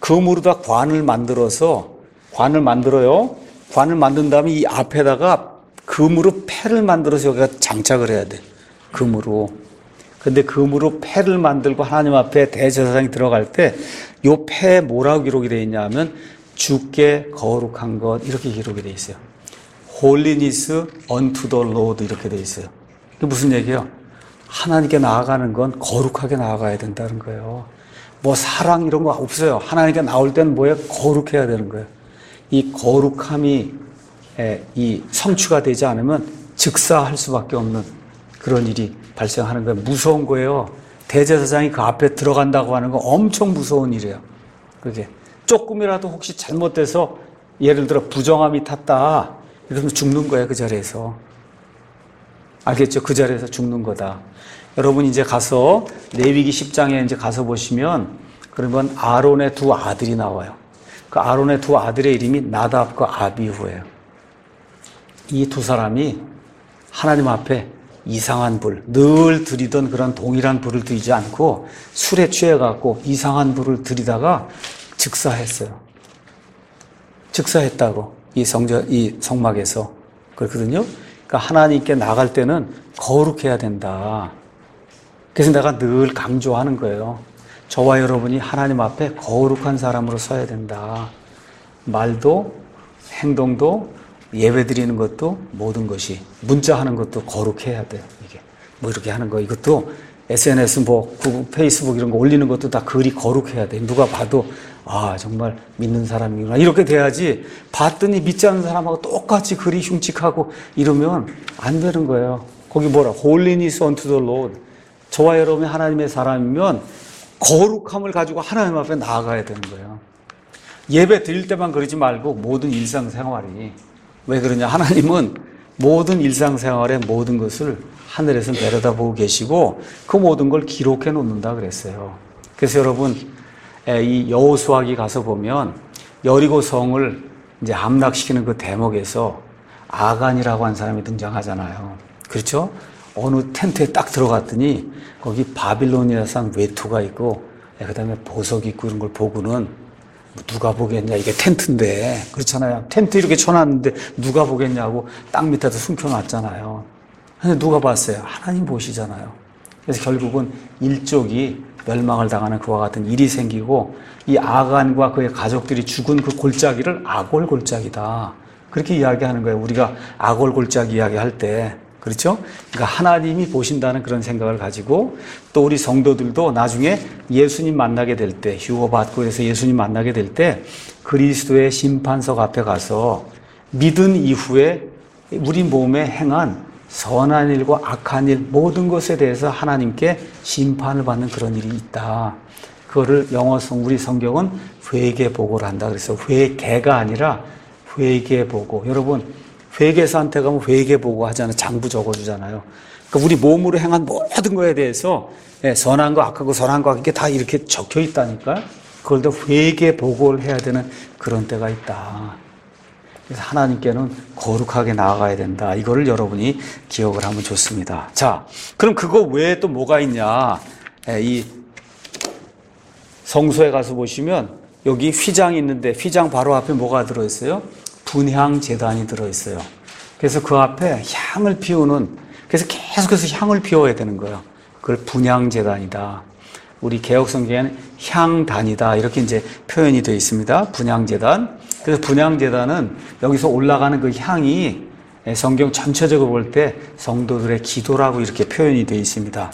관을 만들어서, 관을 만들어요. 관을 만든 다음에 이 앞에다가 금으로 패를 만들어서 여기가 장착을 해야 돼. 금으로. 근데 금으로 패를 만들고 하나님 앞에 대제사장이 들어갈 때 요 패에 뭐라고 기록이 되어 있냐 하면 주께 거룩한 것, 이렇게 기록이 되어 있어요. Holiness unto the Lord, 이렇게 되어 있어요. 이게 무슨 얘기예요? 하나님께 나아가는 건 거룩하게 나아가야 된다는 거예요. 뭐 사랑 이런 거 없어요. 하나님께 나올 때는 뭐예요? 거룩해야 되는 거예요. 이 거룩함이 이 성취가 되지 않으면 즉사할 수밖에 없는 그런 일이 발생하는 거예요. 무서운 거예요. 대제사장이 그 앞에 들어간다고 하는 건 엄청 무서운 일이에요. 그게 조금이라도 혹시 잘못돼서 예를 들어 부정함이 탔다, 이러면 죽는 거예요. 그 자리에서. 알겠죠? 그 자리에서 죽는 거다. 여러분 이제 가서 레위기 10장에 이제 가서 보시면 그러면 아론의 두 아들이 나와요. 그 아론의 두 아들의 이름이 나답과 아비후예요. 이 두 사람이 하나님 앞에 이상한 불, 늘 들이던 그런 동일한 불을 들이지 않고 술에 취해갖고 이상한 불을 들이다가 즉사했어요. 즉사했다고 이 성막에서 그렇거든요. 그러니까 하나님께 나갈 때는 거룩해야 된다. 그래서 내가 늘 강조하는 거예요. 저와 여러분이 하나님 앞에 거룩한 사람으로 서야 된다. 말도 행동도 예배 드리는 것도 모든 것이 문자하는 것도 거룩해야 돼요. 이게 뭐 이렇게 하는 거 이것도 SNS 뭐 구글, 페이스북 이런 거 올리는 것도 다 글이 거룩해야 돼. 누가 봐도 아 정말 믿는 사람이구나 이렇게 돼야지. 봤더니 믿지 않는 사람하고 똑같이 글이 흉측하고 이러면 안 되는 거예요. 거기 뭐라 Holiness unto the Lord. 저와 여러분이 하나님의 사람이면 거룩함을 가지고 하나님 앞에 나아가야 되는 거예요. 예배 드릴 때만 그러지 말고 모든 일상생활이. 왜 그러냐? 하나님은 모든 일상생활의 모든 것을 하늘에서 내려다보고 계시고 그 모든 걸 기록해 놓는다 그랬어요. 그래서 여러분 이 여호수아기 가서 보면 여리고 성을 이제 함락시키는 그 대목에서 아간이라고 한 사람이 등장하잖아요. 그렇죠? 어느 텐트에 딱 들어갔더니 거기 바빌로니아산 외투가 있고 그다음에 보석이 있고 이런 걸 보고는 누가 보겠냐, 이게 텐트인데. 그렇잖아요. 텐트 이렇게 쳐놨는데 누가 보겠냐고 땅 밑에다 숨겨놨잖아요. 근데 누가 봤어요? 하나님 보시잖아요. 그래서 결국은 일족이 멸망을 당하는 그와 같은 일이 생기고 이 아간과 그의 가족들이 죽은 그 골짜기를 아골 골짜기다. 그렇게 이야기하는 거예요. 우리가 아골 골짜기 이야기할 때. 그렇죠? 그러니까 하나님이 보신다는 그런 생각을 가지고 또 우리 성도들도 나중에 예수님 만나게 될 때, 휴거받고 해서 예수님 만나게 될 때 그리스도의 심판석 앞에 가서 믿은 이후에 우리 몸에 행한 선한 일과 악한 일 모든 것에 대해서 하나님께 심판을 받는 그런 일이 있다. 그거를 우리 성경은 회개보고를 한다. 그래서 회개가 아니라 회개보고. 여러분 회계사한테 가면 회계보고 하잖아요. 장부 적어주잖아요. 그러니까 우리 몸으로 행한 모든 거에 대해서 선한 거, 악하고 선한 거, 이게 다 이렇게 적혀 있다니까. 그걸 다 회계보고를 해야 되는 그런 때가 있다. 그래서 하나님께는 거룩하게 나아가야 된다. 이거를 여러분이 기억을 하면 좋습니다. 자, 그럼 그거 외에 또 뭐가 있냐? 이 성소에 가서 보시면 여기 휘장이 있는데 휘장 바로 앞에 뭐가 들어있어요? 분향제단이 들어있어요. 그래서 그 앞에 향을 피우는, 그래서 계속해서 향을 피워야 되는 거예요. 그걸 분향제단이다. 우리 개혁성경에는 향단이다. 이렇게 이제 표현이 되어 있습니다. 분향제단. 그래서 분향제단은 여기서 올라가는 그 향이 성경 전체적으로 볼 때 성도들의 기도라고 이렇게 표현이 되어 있습니다.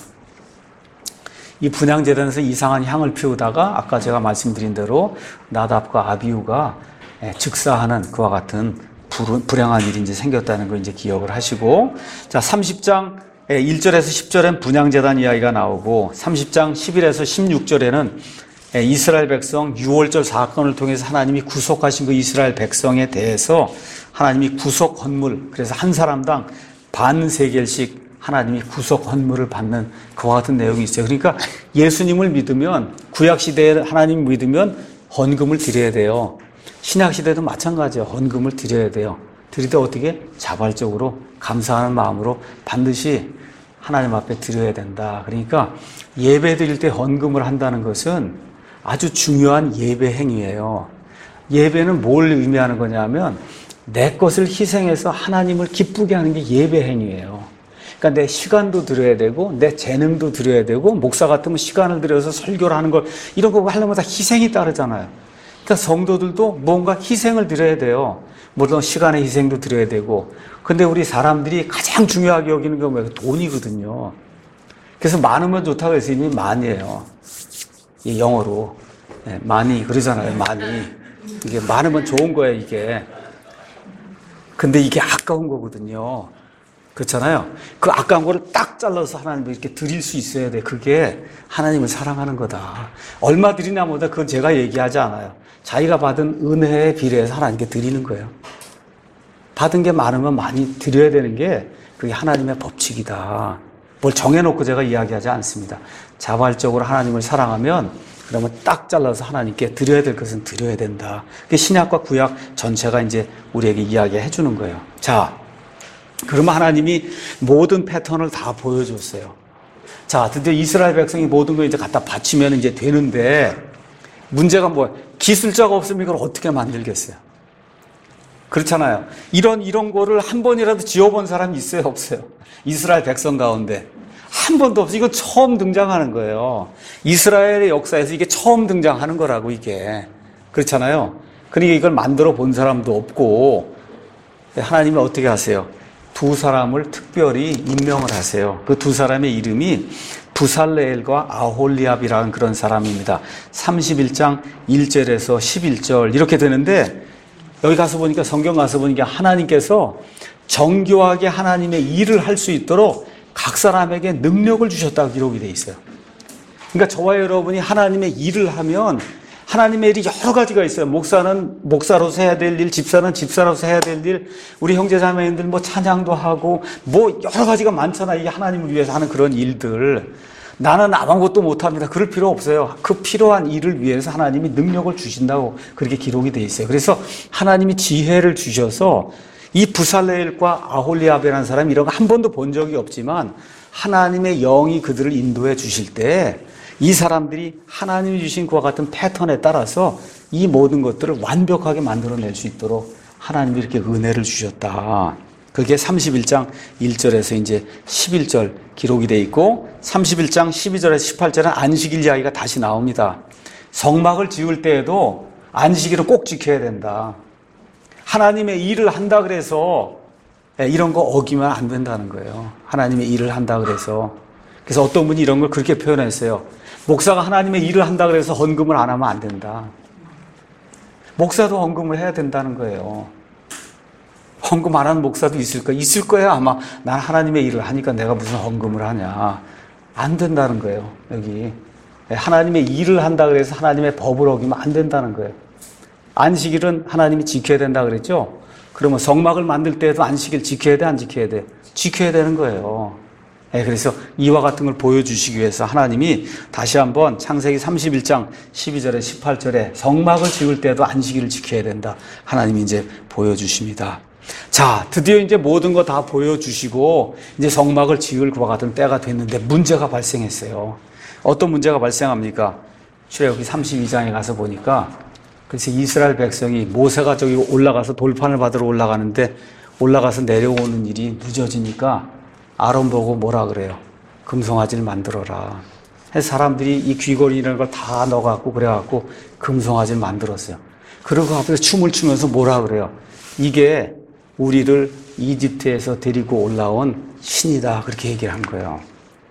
이 분향제단에서 이상한 향을 피우다가 아까 제가 말씀드린 대로 나답과 아비후가 즉사하는 그와 같은 불행한 일이 이제 생겼다는 걸 이제 기억을 하시고, 자, 30장 1절에서 10절엔 분향제단 이야기가 나오고, 30장 11에서 16절에는 이스라엘 백성 6월절 사건을 통해서 하나님이 구속하신 그 이스라엘 백성에 대해서 하나님이 구속 헌물, 그래서 한 사람당 반 세겔씩 하나님이 구속 헌물을 받는 그와 같은 내용이 있어요. 그러니까 예수님을 믿으면, 구약시대에 하나님 믿으면 헌금을 드려야 돼요. 신약시대도 마찬가지예요. 헌금을 드려야 돼요. 드릴 때 어떻게? 자발적으로 감사하는 마음으로 반드시 하나님 앞에 드려야 된다. 그러니까 예배 드릴 때 헌금을 한다는 것은 아주 중요한 예배 행위예요. 예배는 뭘 의미하는 거냐면 내 것을 희생해서 하나님을 기쁘게 하는 게 예배 행위예요. 그러니까 내 시간도 드려야 되고 내 재능도 드려야 되고, 목사 같으면 시간을 들여서 설교를 하는 걸 이런 거 하려면 다 희생이 따르잖아요. 그러니까 성도들도 뭔가 희생을 드려야 돼요. 물론 시간의 희생도 드려야 되고. 근데 우리 사람들이 가장 중요하게 여기는 게 뭐예요? 돈이거든요. 그래서 많으면 좋다고 해서 이미 많이에요. 이 영어로 많이 그러잖아요. 많이. 이게 많으면 좋은 거예요, 이게. 근데 이게 아까운 거거든요. 그렇잖아요. 그 아까운 거를 딱 잘라서 하나님을 이렇게 드릴 수 있어야 돼. 그게 하나님을 사랑하는 거다. 얼마 드리냐 보다 그건 제가 얘기하지 않아요. 자기가 받은 은혜에 비례해서 하나님께 드리는 거예요. 받은 게 많으면 많이 드려야 되는 게 그게 하나님의 법칙이다. 뭘 정해놓고 제가 이야기하지 않습니다. 자발적으로 하나님을 사랑하면 그러면 딱 잘라서 하나님께 드려야 될 것은 드려야 된다. 그게 신약과 구약 전체가 이제 우리에게 이야기해 주는 거예요. 자, 그러면 하나님이 모든 패턴을 다 보여줬어요. 자, 드디어 이스라엘 백성이 모든 걸 이제 갖다 바치면 이제 되는데 문제가 뭐예요? 기술자가 없으면 이걸 어떻게 만들겠어요? 그렇잖아요. 이런 거를 한 번이라도 지어본 사람이 있어요, 없어요? 이스라엘 백성 가운데 한 번도 없어요. 이거 처음 등장하는 거예요. 이스라엘의 역사에서 이게 처음 등장하는 거라고, 이게. 그렇잖아요. 그러니까 이걸 만들어 본 사람도 없고, 하나님이 어떻게 하세요? 두 사람을 특별히 임명을 하세요. 그 두 사람의 이름이 부살레엘과 아홀리압이라는 그런 사람입니다. 31장 1절에서 11절 이렇게 되는데, 여기 가서 보니까, 성경 가서 보니까 하나님께서 정교하게 하나님의 일을 할 수 있도록 각 사람에게 능력을 주셨다고 기록이 되어 있어요. 그러니까 저와 여러분이 하나님의 일을 하면 하나님의 일이 여러 가지가 있어요. 목사는 목사로서 해야 될 일, 집사는 집사로서 해야 될 일, 우리 형제자매님들 뭐 찬양도 하고 뭐 여러 가지가 많잖아. 이게 하나님을 위해서 하는 그런 일들. 나는 아무것도 못합니다. 그럴 필요 없어요. 그 필요한 일을 위해서 하나님이 능력을 주신다고 그렇게 기록이 되어 있어요. 그래서 하나님이 지혜를 주셔서 이 부살레엘과 아홀리압이라는 사람이 이런 거 한 번도 본 적이 없지만 하나님의 영이 그들을 인도해 주실 때 이 사람들이 하나님이 주신 그와 같은 패턴에 따라서 이 모든 것들을 완벽하게 만들어낼 수 있도록 하나님이 이렇게 은혜를 주셨다. 그게 31장 1절에서 이제 11절 기록이 되어 있고 31장 12절에서 18절은 안식일 이야기가 다시 나옵니다. 성막을 지을 때에도 안식일은 꼭 지켜야 된다. 하나님의 일을 한다 그래서 이런 거 어기면 안 된다는 거예요. 하나님의 일을 한다 그래서. 그래서 어떤 분이 이런 걸 그렇게 표현했어요. 목사가 하나님의 일을 한다 그래서 헌금을 안 하면 안 된다. 목사도 헌금을 해야 된다는 거예요. 헌금 안 하는 목사도 있을까? 있을 거예요. 아마 난 하나님의 일을 하니까 내가 무슨 헌금을 하냐. 안 된다는 거예요. 여기. 하나님의 일을 한다 그래서 하나님의 법을 어기면 안 된다는 거예요. 안식일은 하나님이 지켜야 된다 그랬죠? 그러면 성막을 만들 때에도 안식일 지켜야 돼, 안 지켜야 돼? 지켜야 되는 거예요. 그래서 이와 같은 걸 보여주시기 위해서 하나님이 다시 한번 창세기 31장 12절에 18절에 성막을 지을 때도 안식일을 지켜야 된다. 하나님이 이제 보여주십니다. 자, 드디어 이제 모든 거 다 보여주시고 이제 성막을 지을 그와 같은 때가 됐는데 문제가 발생했어요. 어떤 문제가 발생합니까? 출애굽기 32장에 가서 보니까 그래서 이스라엘 백성이 모세가 저기 올라가서 돌판을 받으러 올라가는데 올라가서 내려오는 일이 늦어지니까 아론 보고 뭐라 그래요? 금송아지를 만들어라. 해서 사람들이 이 귀걸이라는 걸 다 넣어갖고 그래갖고 금송아지를 만들었어요. 그리고 앞에서 춤을 추면서 뭐라 그래요? 이게 우리를 이집트에서 데리고 올라온 신이다. 그렇게 얘기를 한 거예요.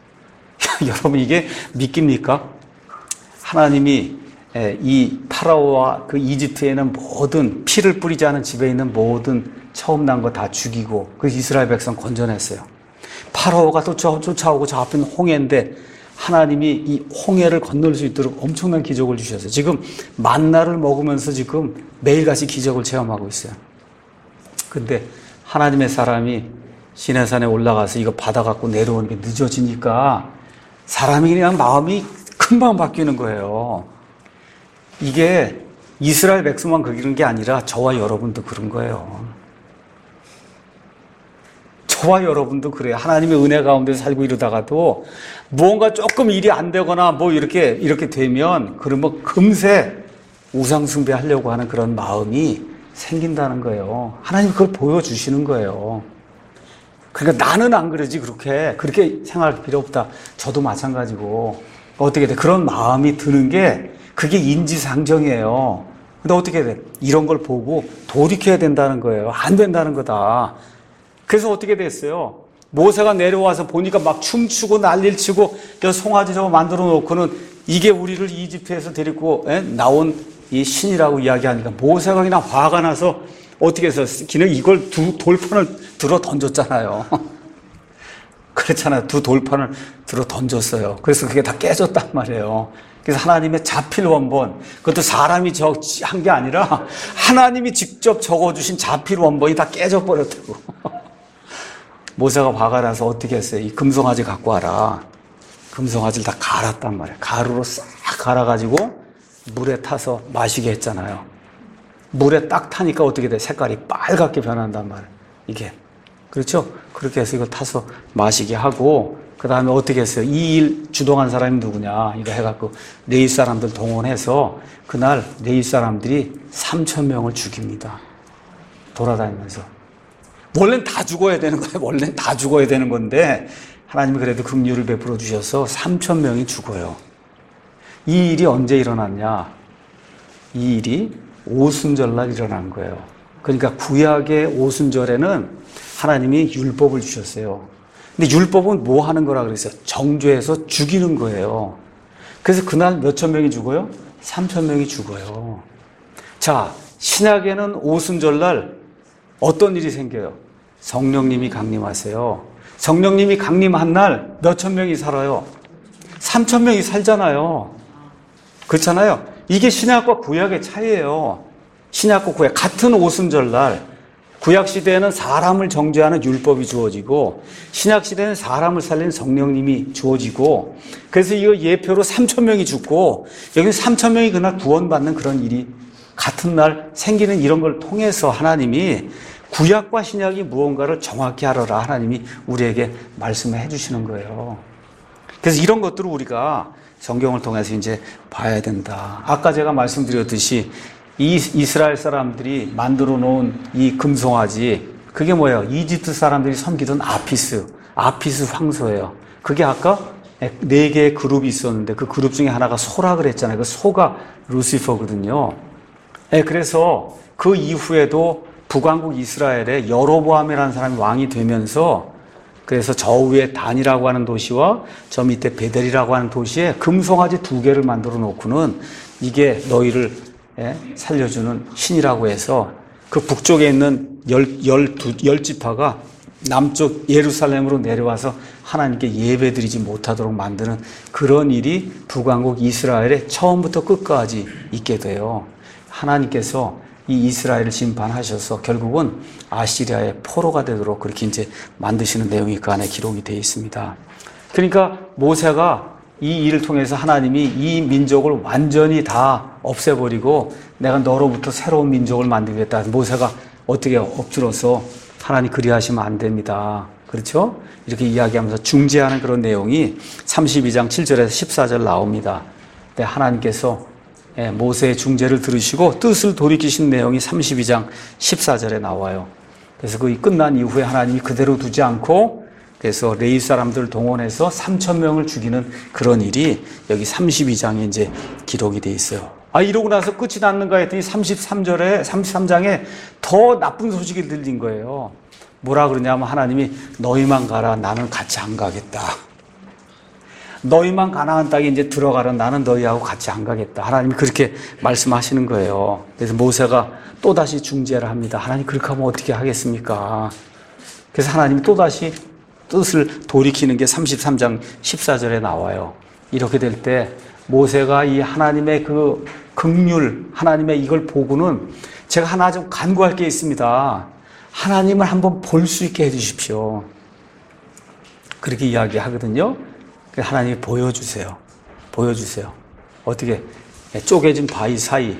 여러분 이게 믿깁니까? 하나님이 이 파라오와 그 이집트에 있는 모든 피를 뿌리지 않은 집에 있는 모든 처음 난 거 다 죽이고 그 이스라엘 백성 건져냈어요. 파라오가 또 쫓아오고 저 앞에는 홍해인데 하나님이 이 홍해를 건널 수 있도록 엄청난 기적을 주셨어요. 지금 만나를 먹으면서 지금 매일같이 기적을 체험하고 있어요. 근데 하나님의 사람이 시내산에 올라가서 이거 받아갖고 내려오는 게 늦어지니까 사람이 그냥 마음이 금방 바뀌는 거예요. 이게 이스라엘 백성만 그런 게 아니라 저와 여러분도 그런 거예요. 저와 여러분도 그래요. 하나님의 은혜 가운데 살고 이러다가도 무언가 조금 일이 안 되거나 뭐 이렇게 되면 그러면 금세 우상숭배 하려고 하는 그런 마음이 생긴다는 거예요. 하나님 그걸 보여주시는 거예요. 그러니까 나는 안 그러지 그렇게 생각할 필요 없다. 저도 마찬가지고 어떻게 돼? 그런 마음이 드는 게 그게 인지상정이에요. 근데 어떻게 돼? 이런 걸 보고 돌이켜야 된다는 거예요. 안 된다는 거다. 그래서 어떻게 됐어요? 모세가 내려와서 보니까 막 춤추고 난리를 치고 저 송아지 저거 만들어 놓고는 이게 우리를 이집트에서 데리고 나온 이 신이라고 이야기하니까 모세가 그냥 화가 나서 어떻게 해서 그냥 이걸 두 돌판을 들어 던졌잖아요. 그렇잖아요. 두 돌판을 들어 던졌어요. 그래서 그게 다 깨졌단 말이에요. 그래서 하나님의 자필 원본, 그것도 사람이 한 게 아니라 하나님이 직접 적어주신 자필 원본이 다 깨져버렸다고. 모세가 화가 나서 어떻게 했어요? 이 금송아지 갖고 와라. 금송아지를 다 갈았단 말이에요. 가루로 싹 갈아가지고 물에 타서 마시게 했잖아요. 물에 딱 타니까 어떻게 돼? 색깔이 빨갛게 변한단 말이에요. 이게. 그렇죠? 그렇게 해서 이걸 타서 마시게 하고, 그 다음에 어떻게 했어요? 이 일 주동한 사람이 누구냐? 이거 해갖고, 레위 사람들 동원해서, 그날 레위 사람들이 3,000명을 죽입니다. 돌아다니면서. 원래는 다 죽어야 되는 거예요. 원래는 다 죽어야 되는 건데, 하나님이 그래도 긍휼을 베풀어 주셔서 3,000명이 죽어요. 이 일이 언제 일어났냐? 이 일이 오순절날 일어난 거예요. 그러니까 구약의 오순절에는 하나님이 율법을 주셨어요. 근데 율법은 뭐 하는 거라 그랬어요? 정죄해서 죽이는 거예요. 그래서 그날 몇천 명이 죽어요? 3,000명이 죽어요. 자, 신약에는 오순절날 어떤 일이 생겨요? 성령님이 강림하세요. 성령님이 강림한 날 몇천 명이 살아요? 3,000명이 살잖아요. 그렇잖아요. 이게 신약과 구약의 차이예요. 신약과 구약 같은 오순절날 구약 시대에는 사람을 정죄하는 율법이 주어지고 신약 시대에는 사람을 살리는 성령님이 주어지고 그래서 이거 예표로 3,000명이 죽고 여기 3,000명이 그날 구원받는 그런 일이 같은 날 생기는 이런 걸 통해서 하나님이 구약과 신약이 무언가를 정확히 알아라 하나님이 우리에게 말씀을 해주시는 거예요. 그래서 이런 것들을 우리가 성경을 통해서 이제 봐야 된다. 아까 제가 말씀드렸듯이 이 이스라엘 사람들이 만들어 놓은 이 금송아지, 그게 뭐예요? 이집트 사람들이 섬기던 아피스 황소예요. 그게 아까 4개의 그룹이 있었는데 그 그룹 중에 하나가 소라 그랬잖아요. 그 소가 루시퍼거든요. 그래서 그 이후에도 북왕국 이스라엘에 여로보암이라는 사람이 왕이 되면서 그래서 저 위에 단이라고 하는 도시와 저 밑에 베델이라고 하는 도시에 금송아지 2개를 만들어 놓고는 이게 너희를 살려주는 신이라고 해서 그 북쪽에 있는 10지파가 남쪽 예루살렘으로 내려와서 하나님께 예배드리지 못하도록 만드는 그런 일이 북왕국 이스라엘에 처음부터 끝까지 있게 돼요. 하나님께서 이 이스라엘을 심판하셔서 결국은 아시리아의 포로가 되도록 그렇게 이제 만드시는 내용이 그 안에 기록이 되어 있습니다. 그러니까 모세가 이 일을 통해서 하나님이 이 민족을 완전히 다 없애버리고 내가 너로부터 새로운 민족을 만들겠다. 모세가 어떻게 엎드려서 하나님 그리하시면 안 됩니다. 그렇죠? 이렇게 이야기하면서 중재하는 그런 내용이 32장 7절에서 14절 나옵니다. 근데 하나님께서 모세의 중재를 들으시고 뜻을 돌이키신 내용이 32장 14절에 나와요. 그래서 그 끝난 이후에 하나님이 그대로 두지 않고 그래서 레위 사람들을 동원해서 3,000명을 죽이는 그런 일이 여기 32장에 이제 기록이 돼 있어요. 이러고 나서 끝이 났는가 했더니 33장에 더 나쁜 소식이 들린 거예요. 뭐라 그러냐면 하나님이 너희만 가라. 나는 같이 안 가겠다. 너희만 가나안 땅에 이제 들어가라. 나는 너희하고 같이 안 가겠다. 하나님이 그렇게 말씀하시는 거예요. 그래서 모세가 또다시 중재를 합니다. 하나님 그렇게 하면 어떻게 하겠습니까? 그래서 하나님이 또다시 뜻을 돌이키는 게 33장 14절에 나와요. 이렇게 될 때 모세가 이 하나님의 그 긍휼, 하나님의 이걸 보고는 제가 하나 좀 간구할 게 있습니다. 하나님을 한번 볼 수 있게 해주십시오. 그렇게 이야기하거든요. 하나님이 보여주세요. 보여주세요. 어떻게 쪼개진 바위 사이,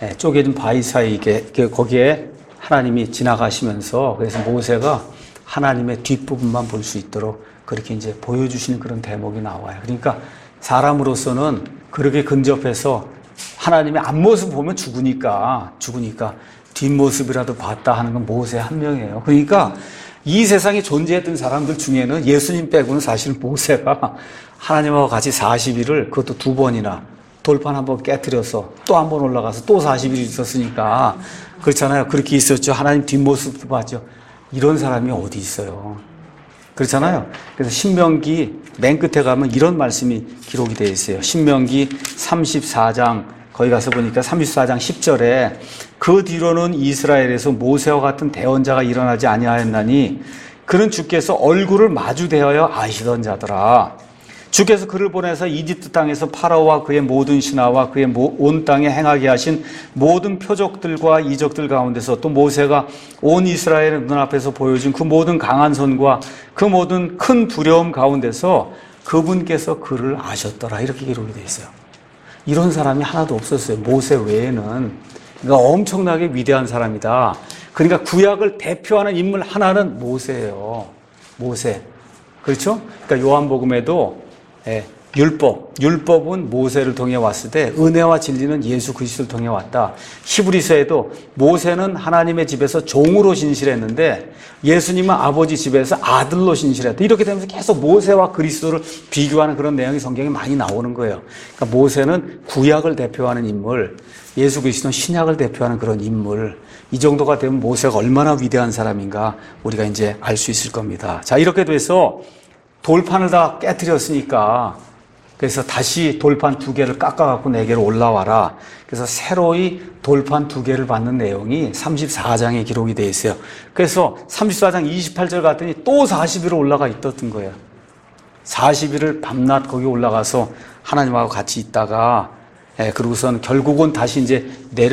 거기에 하나님이 지나가시면서 그래서 모세가 하나님의 뒷부분만 볼 수 있도록 그렇게 이제 보여주시는 그런 대목이 나와요. 그러니까 사람으로서는 그렇게 근접해서 하나님의 앞모습 보면 죽으니까 뒷모습이라도 봤다 하는 건 모세 한 명이에요. 그러니까 이 세상에 존재했던 사람들 중에는 예수님 빼고는 사실 모세가 하나님하고 같이 40일을 그것도 2번이나 돌판 한번 깨트려서 또 한 번 올라가서 또 40일 있었으니까 그렇잖아요. 그렇게 있었죠. 하나님 뒷모습도 봤죠. 이런 사람이 어디 있어요. 그렇잖아요. 그래서 신명기 맨 끝에 가면 이런 말씀이 기록이 되어 있어요. 신명기 34장 거기 가서 보니까 34장 10절에 그 뒤로는 이스라엘에서 모세와 같은 대언자가 일어나지 아니하였나니 그는 주께서 얼굴을 마주 대하여 아시던 자더라. 주께서 그를 보내서 이집트 땅에서 파라오와 그의 모든 신하와 그의 온 땅에 행하게 하신 모든 표적들과 이적들 가운데서 또 모세가 온 이스라엘의 눈앞에서 보여준 그 모든 강한 손과 그 모든 큰 두려움 가운데서 그분께서 그를 아셨더라. 이렇게 기록이 되어 있어요. 이런 사람이 하나도 없었어요. 모세 외에는. 그러니까 엄청나게 위대한 사람이다. 그러니까 구약을 대표하는 인물 하나는 모세예요. 모세. 그렇죠? 그러니까 요한복음에도 율법은 모세를 통해 왔을 때 은혜와 진리는 예수 그리스도를 통해 왔다. 히브리서에도 모세는 하나님의 집에서 종으로 신실했는데 예수님은 아버지 집에서 아들로 신실했다. 이렇게 되면서 계속 모세와 그리스도를 비교하는 그런 내용이 성경에 많이 나오는 거예요. 그러니까 모세는 구약을 대표하는 인물, 예수 그리스도는 신약을 대표하는 그런 인물. 이 정도가 되면 모세가 얼마나 위대한 사람인가 우리가 이제 알 수 있을 겁니다. 자, 이렇게 돼서 돌판을 다 깨트렸으니까 그래서 다시 돌판 2개를 깎아갖고 4개로 올라와라. 그래서 새로이 돌판 2개를 받는 내용이 34장에 기록이 되어 있어요. 그래서 34장 28절 갔더니 또 40일을 올라가 있었던 거예요. 40일을 밤낮 거기 올라가서 하나님하고 같이 있다가 그러고선 결국은 다시 이제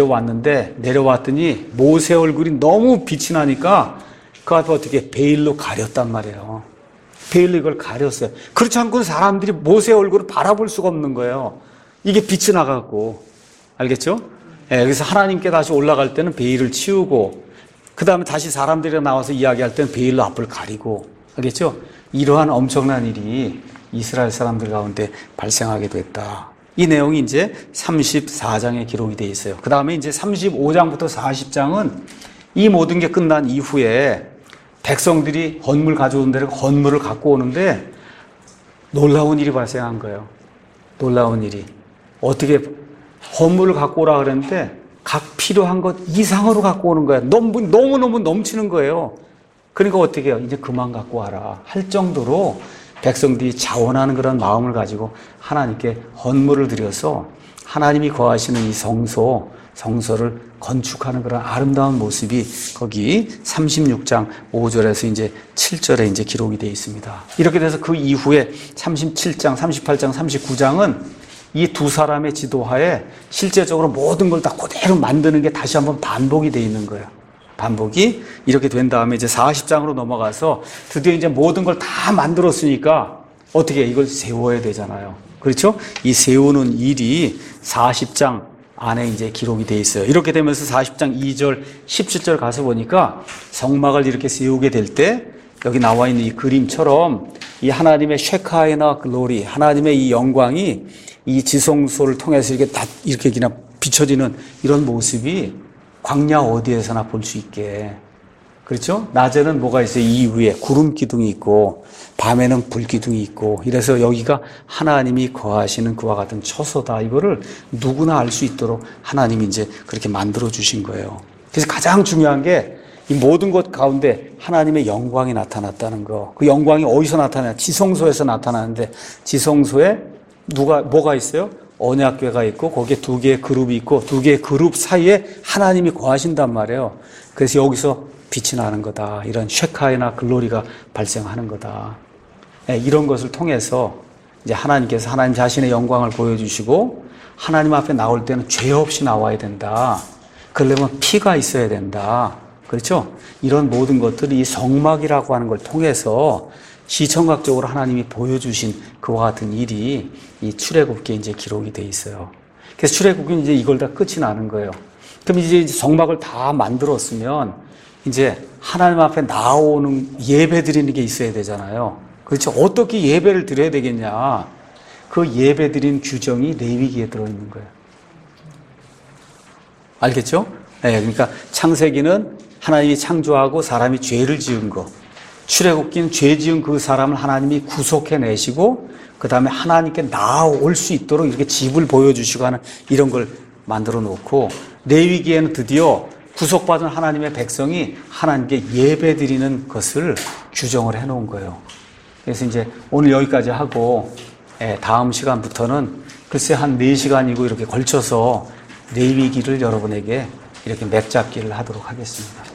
내려왔더니 모세 얼굴이 너무 빛이 나니까 그 앞에 어떻게 베일로 가렸단 말이에요. 베일로 이걸 가렸어요. 그렇지 않고는 사람들이 모세 얼굴을 바라볼 수가 없는 거예요. 이게 빛이 나가고. 알겠죠? 그래서 하나님께 다시 올라갈 때는 베일을 치우고 그 다음에 다시 사람들이 나와서 이야기할 때는 베일로 앞을 가리고. 알겠죠? 이러한 엄청난 일이 이스라엘 사람들 가운데 발생하게 됐다. 이 내용이 이제 34장에 기록이 되어 있어요. 그 다음에 이제 35장부터 40장은 이 모든 게 끝난 이후에 백성들이 헌물 가져온 대로 헌물을 갖고 오는데 놀라운 일이 발생한 거예요. 놀라운 일이. 어떻게 헌물을 갖고 오라 그랬는데 각 필요한 것 이상으로 갖고 오는 거예요. 너무너무 넘치는 거예요. 그러니까 어떻게 해요? 이제 그만 갖고 와라 할 정도로 백성들이 자원하는 그런 마음을 가지고 하나님께 헌물을 드려서 하나님이 거하시는 이 성소를 건축하는 그런 아름다운 모습이 거기 36장 5절에서 이제 7절에 이제 기록이 되어 있습니다. 이렇게 돼서 그 이후에 37장, 38장, 39장은 이 두 사람의 지도하에 실제적으로 모든 걸 다 그대로 만드는 게 다시 한번 반복이 되어 있는 거예요. 반복이 이렇게 된 다음에 이제 40장으로 넘어가서 드디어 이제 모든 걸 다 만들었으니까 어떻게 이걸 세워야 되잖아요. 그렇죠? 이 세우는 일이 40장 안에 이제 기록이 돼 있어요. 이렇게 되면서 40장 2절, 17절 가서 보니까 성막을 이렇게 세우게 될 때 여기 나와 있는 이 그림처럼 이 하나님의 쉐카이나 글로리, 하나님의 이 영광이 이 지성소를 통해서 이렇게 그냥 비춰지는 이런 모습이 광야 어디에서나 볼 수 있게. 그렇죠? 낮에는 뭐가 있어요? 이 위에 구름 기둥이 있고 밤에는 불 기둥이 있고 이래서 여기가 하나님이 거하시는 그와 같은 처소다. 이거를 누구나 알 수 있도록 하나님이 이제 그렇게 만들어 주신 거예요. 그래서 가장 중요한 게 이 모든 것 가운데 하나님의 영광이 나타났다는 거. 그 영광이 어디서 나타나냐? 지성소에서 나타나는데 지성소에 뭐가 있어요? 언약궤가 있고 거기에 2개의 그룹이 있고 2개의 그룹 사이에 하나님이 거하신단 말이에요. 그래서 여기서 빛이 나는 거다. 이런 쉐카이나 글로리가 발생하는 거다. 이런 것을 통해서 이제 하나님께서 하나님 자신의 영광을 보여주시고 하나님 앞에 나올 때는 죄 없이 나와야 된다. 그러려면 피가 있어야 된다. 그렇죠? 이런 모든 것들이 이 성막이라고 하는 걸 통해서 시청각적으로 하나님이 보여주신 그와 같은 일이 이 출애굽기에 이제 기록이 돼 있어요. 그래서 출애굽기는 이제 이걸 다 끝이 나는 거예요. 그럼 이제 성막을 다 만들었으면 이제 하나님 앞에 나오는 예배 드리는 게 있어야 되잖아요. 그렇죠? 어떻게 예배를 드려야 되겠냐? 그 예배 드린 규정이 레위기에 들어있는 거예요. 알겠죠? 네, 그러니까 창세기는 하나님이 창조하고 사람이 죄를 지은 거. 출애굽기는 죄 지은 그 사람을 하나님이 구속해내시고 그 다음에 하나님께 나아올 수 있도록 이렇게 집을 보여주시고 하는 이런 걸 만들어 놓고 레위기에는 드디어 구속받은 하나님의 백성이 하나님께 예배 드리는 것을 규정을 해놓은 거예요. 그래서 이제 오늘 여기까지 하고 다음 시간부터는 글쎄 한 4시간이고 이렇게 걸쳐서 레위기를 여러분에게 이렇게 맵잡기를 하도록 하겠습니다.